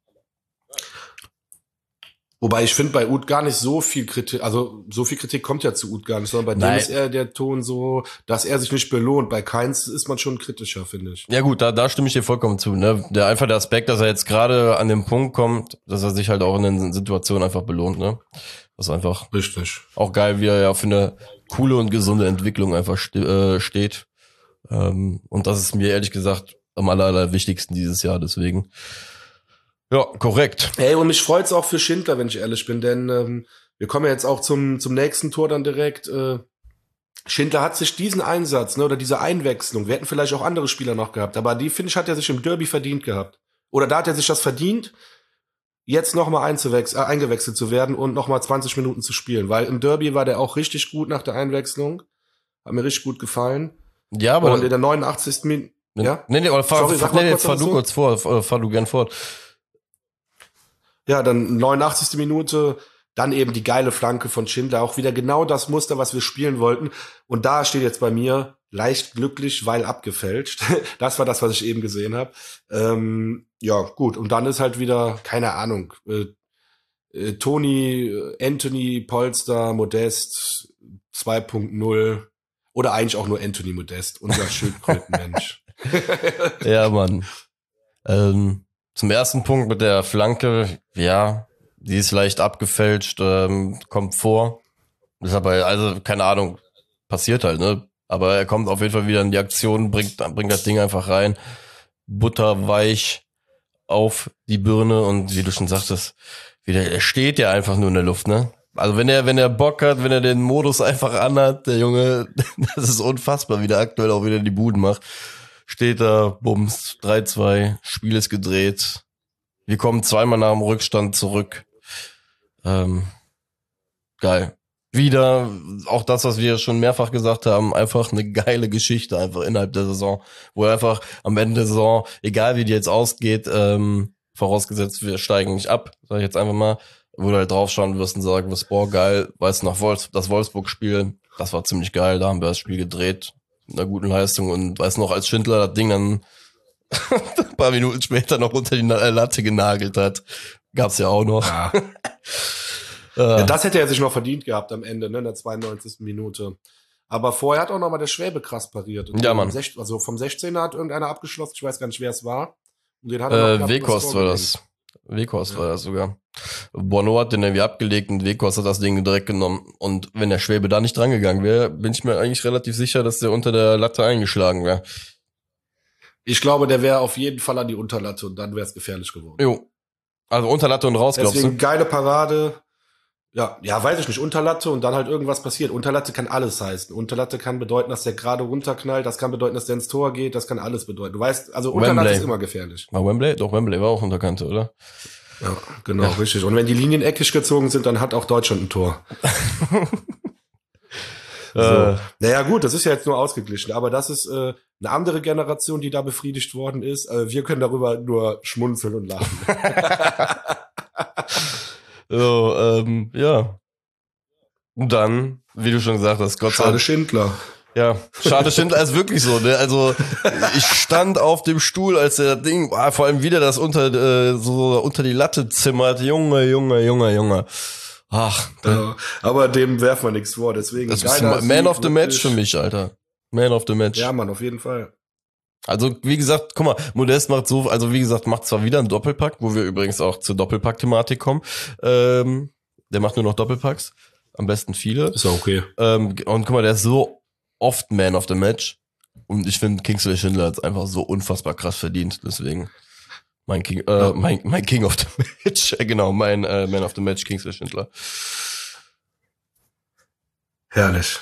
Wobei ich finde bei Uth gar nicht so viel Kritik, also so viel Kritik kommt ja zu Uth gar nicht, sondern bei dem ist eher der Ton so, dass er sich nicht belohnt. Bei Keins ist man schon kritischer, finde ich. Ja gut, da stimme ich dir vollkommen zu. Ne? Der Aspekt, dass er jetzt gerade an den Punkt kommt, dass er sich halt auch in den Situationen einfach belohnt. Ne? Das ist einfach richtig. Auch geil, wie er ja für eine coole und gesunde Entwicklung einfach steht. Und das ist mir ehrlich gesagt am allerwichtigsten dieses Jahr, deswegen. Ja, korrekt. Hey, und mich freut's auch für Schindler, wenn ich ehrlich bin, denn wir kommen ja jetzt auch zum nächsten Tor dann direkt. Schindler hat sich diesen Einsatz, ne, oder diese Einwechslung, wir hätten vielleicht auch andere Spieler noch gehabt, aber die, finde ich, hat er sich im Derby verdient gehabt. Oder da hat er sich das verdient, jetzt nochmal eingewechselt zu werden und nochmal 20 Minuten zu spielen, weil im Derby war der auch richtig gut nach der Einwechslung. Hat mir richtig gut gefallen. Ja, aber... Und in der 89. Minute... Ja? Nee, fahr du gern fort. Ja, dann 89. Minute, dann eben die geile Flanke von Schindler, auch wieder genau das Muster, was wir spielen wollten. Und da steht jetzt bei mir leicht glücklich, weil abgefälscht. Das war das, was ich eben gesehen habe. Ja, gut. Und dann ist halt wieder, keine Ahnung, Toni, Anthony, Polster, Modest 2.0 oder eigentlich auch nur Anthony Modest, unser Schildkrötenmensch. Ja, Mann. Zum ersten Punkt mit der Flanke, ja, die ist leicht abgefälscht, kommt vor. Ist aber, also, keine Ahnung, passiert halt, ne? Aber er kommt auf jeden Fall wieder in die Aktion, bringt das Ding einfach rein, butterweich auf die Birne und wie du schon sagtest, er steht ja einfach nur in der Luft, ne? Also wenn er Bock hat, wenn er den Modus einfach anhat, der Junge, das ist unfassbar, wie der aktuell auch wieder die Buden macht. Steht da, bums, 3-2, Spiel ist gedreht. Wir kommen zweimal nach dem Rückstand zurück. Geil. Wieder, auch das, was wir schon mehrfach gesagt haben, einfach eine geile Geschichte einfach innerhalb der Saison, wo er einfach am Ende der Saison, egal wie die jetzt ausgeht, vorausgesetzt wir steigen nicht ab, sag ich jetzt einfach mal, wo du halt draufschauen wirst und sagen wirst, boah, geil, weißt du noch, das Wolfsburg-Spiel, das war ziemlich geil, da haben wir das Spiel gedreht, mit einer guten Leistung und weißt noch, als Schindler das Ding dann ein paar Minuten später noch unter die Latte genagelt hat, gab's ja auch noch. Ja. Ja, das hätte er sich noch verdient gehabt am Ende, ne, in der 92. Minute. Aber vorher hat auch noch mal der Schwäbe krass pariert. Und ja, Mann. Also vom 16er hat irgendeiner abgeschlossen, ich weiß gar nicht, wer es war. Und den hat er noch Weghorst war das. Weghorst war das sogar. Bono hat den irgendwie abgelegt und Weghorst hat das Ding direkt genommen. Und wenn der Schwäbe da nicht drangegangen wäre, bin ich mir eigentlich relativ sicher, dass der unter der Latte eingeschlagen wäre. Ich glaube, der wäre auf jeden Fall an die Unterlatte und dann wäre es gefährlich geworden. Jo. Also Unterlatte und raus, glaubst du? Deswegen geile Parade. Ja, weiß ich nicht. Unterlatte und dann halt irgendwas passiert. Unterlatte kann alles heißen. Unterlatte kann bedeuten, dass der gerade runterknallt. Das kann bedeuten, dass der ins Tor geht. Das kann alles bedeuten. Du weißt, also Unterlatte ist immer gefährlich. War Wembley? Doch, Wembley war auch Unterkante, oder? Ja, genau, richtig. Und wenn die Linien eckig gezogen sind, dann hat auch Deutschland ein Tor. So. Naja, gut, das ist ja jetzt nur ausgeglichen. Aber das ist eine andere Generation, die da befriedigt worden ist. Wir können darüber nur schmunzeln und lachen. So, ja. Und dann, wie du schon gesagt hast, Schade Schindler. Ja, Schade Schindler ist wirklich so, ne? Also ich stand auf dem Stuhl, als der Ding, vor allem wieder das unter die Latte zimmert. Junge. Ach, Ja, aber dem werfen wir nichts vor, deswegen. das ist Man of the Match für mich, Alter. Man of the Match. Ja, Mann, auf jeden Fall. Also, wie gesagt, guck mal, Modest macht macht zwar wieder einen Doppelpack, wo wir übrigens auch zur Doppelpack-Thematik kommen. Der macht nur noch Doppelpacks. Am besten viele. Ist auch okay. Und guck mal, der ist so oft Man of the Match. Und ich finde, Kingsley Schindler hat es einfach so unfassbar krass verdient. Deswegen mein King of the Match. Genau, mein Man of the Match, Kingsley Schindler. Herrlich.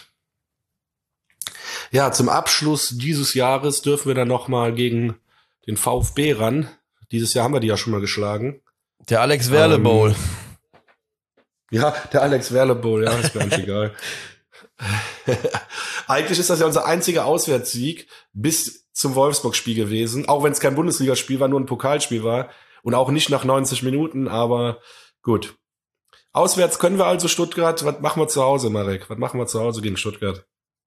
Ja, zum Abschluss dieses Jahres dürfen wir dann nochmal gegen den VfB ran. Dieses Jahr haben wir die ja schon mal geschlagen. Der Alex Werle Bowl. Ja, der Alex Werle Bowl, ja, ist mir eigentlich egal. Eigentlich ist das ja unser einziger Auswärtssieg bis zum Wolfsburg-Spiel gewesen, auch wenn es kein Bundesligaspiel war, nur ein Pokalspiel war und auch nicht nach 90 Minuten, aber gut. Auswärts können wir also Stuttgart. Was machen wir zu Hause, Marek? Was machen wir zu Hause gegen Stuttgart?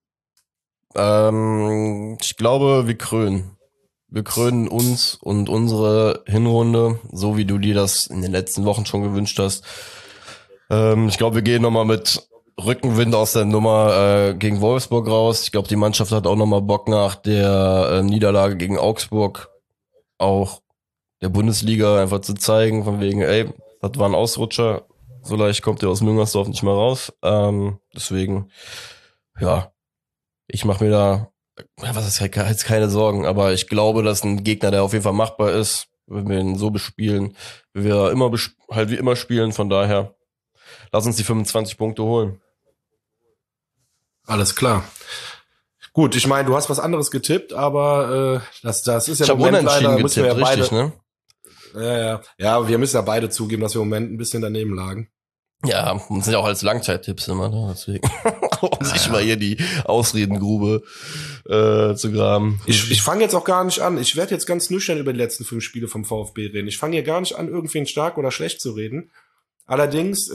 Ich glaube, wir krönen. Wir krönen uns und unsere Hinrunde, so wie du dir das in den letzten Wochen schon gewünscht hast. Ich glaube, wir gehen nochmal mit Rückenwind aus der Nummer gegen Wolfsburg raus. Ich glaube, die Mannschaft hat auch nochmal Bock nach der Niederlage gegen Augsburg auch der Bundesliga einfach zu zeigen, von wegen, ey, das war ein Ausrutscher, so leicht kommt ihr aus Müngersdorf nicht mehr raus. Deswegen, ja, ich mache mir da, was ist jetzt keine Sorgen, aber ich glaube, dass ein Gegner, der auf jeden Fall machbar ist, wenn wir ihn so bespielen, wie wir immer halt wie immer spielen, von daher, lass uns die 25 Punkte holen. Alles klar. Gut, ich meine, du hast was anderes getippt, aber das ist ja im Moment leider, müssen wir ja beide, richtig, ne? Ja, wir müssen ja beide zugeben, dass wir im Moment ein bisschen daneben lagen. Ja, uns sind ja auch als Langzeittipps immer, ne? Deswegen, um sich mal hier die Ausredengrube zu graben. Ich fange jetzt auch gar nicht an. Ich werde jetzt ganz nüchtern über die letzten 5 Spiele vom VfB reden. Ich fange hier gar nicht an, irgendwen stark oder schlecht zu reden. Allerdings,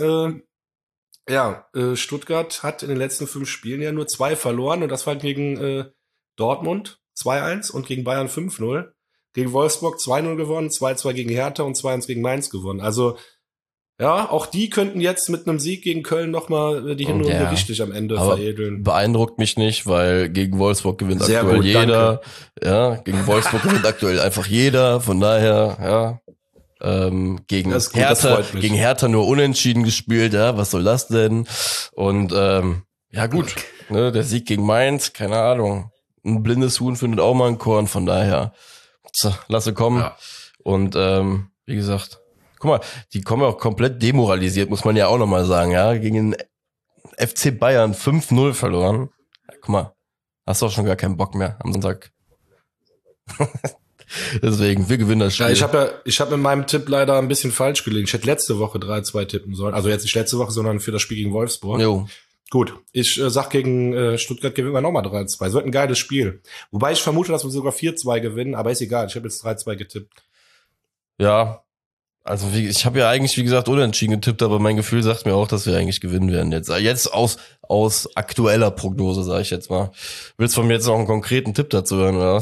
Stuttgart hat in den letzten 5 Spielen ja nur 2 verloren und das war gegen Dortmund 2-1 und gegen Bayern 5-0. Gegen Wolfsburg 2-0 gewonnen, 2-2 gegen Hertha und 2-1 gegen Mainz gewonnen. Also, ja, auch die könnten jetzt mit einem Sieg gegen Köln nochmal die Hinrunde richtig am Ende veredeln. Beeindruckt mich nicht, weil gegen Wolfsburg gewinnt sehr aktuell gut, jeder. Danke. Ja, gegen Wolfsburg gewinnt aktuell einfach jeder. Von daher, ja, gegen Hertha nur unentschieden gespielt. Ja, was soll das denn? Und ja gut, ne, der Sieg gegen Mainz, keine Ahnung. Ein blindes Huhn findet auch mal ein Korn. Von daher, lasse kommen. Ja. Und wie gesagt, guck mal, die kommen ja auch komplett demoralisiert, muss man ja auch nochmal sagen, ja, gegen den FC Bayern 5-0 verloren. Ja, guck mal, hast du auch schon gar keinen Bock mehr am Sonntag. Deswegen, wir gewinnen das Spiel. Ja, ich hab mit meinem Tipp leider ein bisschen falsch gelegen. Ich hätte letzte Woche 3-2 tippen sollen. Also jetzt nicht letzte Woche, sondern für das Spiel gegen Wolfsburg. Jo. Gut, ich sag gegen Stuttgart gewinnen wir nochmal 3-2. Es wird ein geiles Spiel. Wobei ich vermute, dass wir sogar 4-2 gewinnen, aber ist egal. Ich habe jetzt 3-2 getippt. Ja, also ich habe ja eigentlich, wie gesagt, unentschieden getippt, aber mein Gefühl sagt mir auch, dass wir eigentlich gewinnen werden jetzt. Jetzt aus aktueller Prognose, sage ich jetzt mal. Willst du von mir jetzt noch einen konkreten Tipp dazu hören, oder?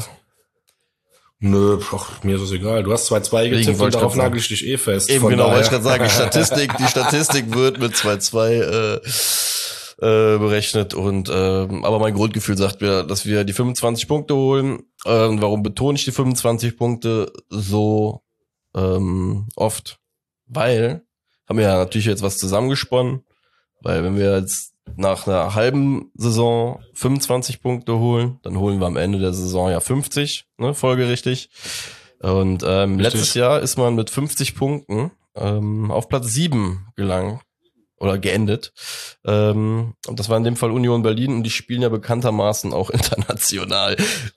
Nö, mir ist es egal. Du hast 2-2 getippt und darauf nagel ich dich fest. Eben, genau, wollte ich gerade sagen, die Statistik wird mit 2-2 berechnet und aber mein Grundgefühl sagt mir, dass wir die 25 Punkte holen. Warum betone ich die 25 Punkte so oft? Weil haben wir ja natürlich jetzt was zusammengesponnen, weil wenn wir jetzt nach einer halben Saison 25 Punkte holen, dann holen wir am Ende der Saison ja 50, ne, folgerichtig. Und letztes Jahr ist man mit 50 Punkten auf Platz 7 gelangt oder geendet. Und das war in dem Fall Union Berlin und die spielen ja bekanntermaßen auch international.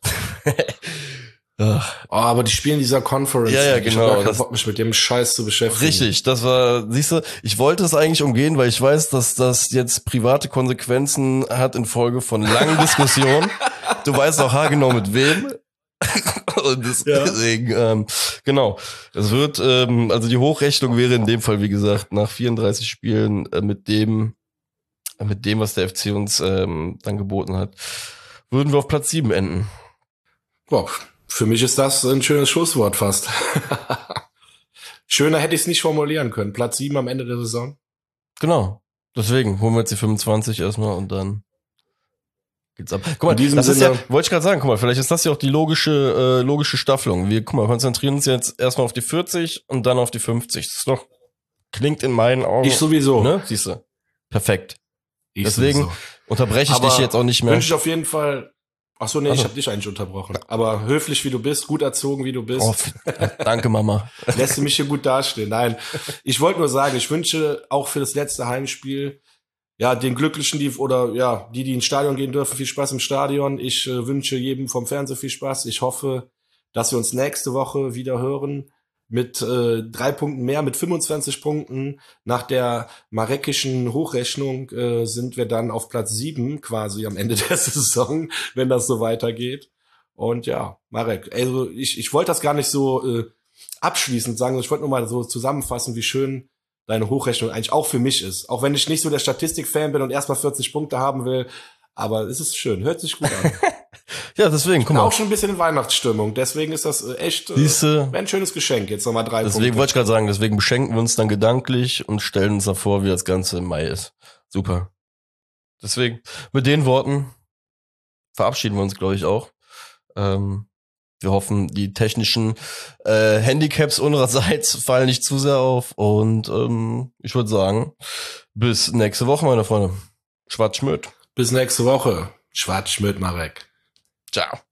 Aber die spielen dieser Conference. Ja, genau. Ich hab keinen Bock, mich mit dem Scheiß zu beschäftigen. Richtig, das war, siehst du, ich wollte es eigentlich umgehen, weil ich weiß, dass das jetzt private Konsequenzen hat infolge von langen Diskussionen. Du weißt auch haargenau mit wem. Und deswegen, genau. Es wird, also die Hochrechnung wäre in dem Fall, wie gesagt, nach 34 Spielen mit dem, was der FC uns dann geboten hat, würden wir auf Platz 7 enden. Boah, für mich ist das ein schönes Schlusswort fast. Schöner hätte ich es nicht formulieren können. Platz 7 am Ende der Saison. Genau. Deswegen holen wir jetzt die 25 erstmal und dann geht's ab. Guck mal, In diesem das ist Sinne- ja, wollte ich gerade sagen, guck mal, vielleicht ist das ja auch die logische Staffelung. Wir, guck mal, konzentrieren uns jetzt erstmal auf die 40 und dann auf die 50. Das ist doch, klingt in meinen Augen. Ich sowieso. Ne? Siehst du? Perfekt. Ich Deswegen sowieso. unterbreche ich Aber dich jetzt auch nicht mehr. wünsche ich auf jeden Fall. Ach so, nee, ich Also. habe dich eigentlich unterbrochen. Aber höflich wie du bist, gut erzogen wie du bist, Oh, danke, Mama. lässt du mich hier gut dastehen. Nein, ich wollte nur sagen, ich wünsche auch für das letzte Heimspiel ja den Glücklichen, die ins Stadion gehen dürfen, viel Spaß im Stadion. Ich wünsche jedem vom Fernseher viel Spaß. Ich hoffe, dass wir uns nächste Woche wieder hören mit 3 Punkten mehr, mit 25 Punkten. Nach der marekischen Hochrechnung sind wir dann auf Platz 7 quasi am Ende der Saison, wenn das so weitergeht. Und ja, Marek, also ich wollte das gar nicht so abschließend sagen, ich wollte nur mal so zusammenfassen, wie schön deine Hochrechnung eigentlich auch für mich ist. Auch wenn ich nicht so der Statistik-Fan bin und erstmal 40 Punkte haben will, aber es ist schön, hört sich gut an. Ja, deswegen, guck mal. Auch schon ein bisschen in Weihnachtsstimmung, deswegen ist das echt Siehste, ein schönes Geschenk. Jetzt nochmal 3 deswegen Punkte. wollte ich gerade sagen, deswegen beschenken wir uns dann gedanklich und stellen uns davor, wie das Ganze im Mai ist. Super. Deswegen, mit den Worten verabschieden wir uns, glaube ich, auch. Wir hoffen, die technischen Handicaps unsererseits fallen nicht zu sehr auf. Und ich würde sagen, bis nächste Woche, meine Freunde. Schwarz-Schmöd. Bis nächste Woche. Schwarz-Schmidt, Marek. Ciao.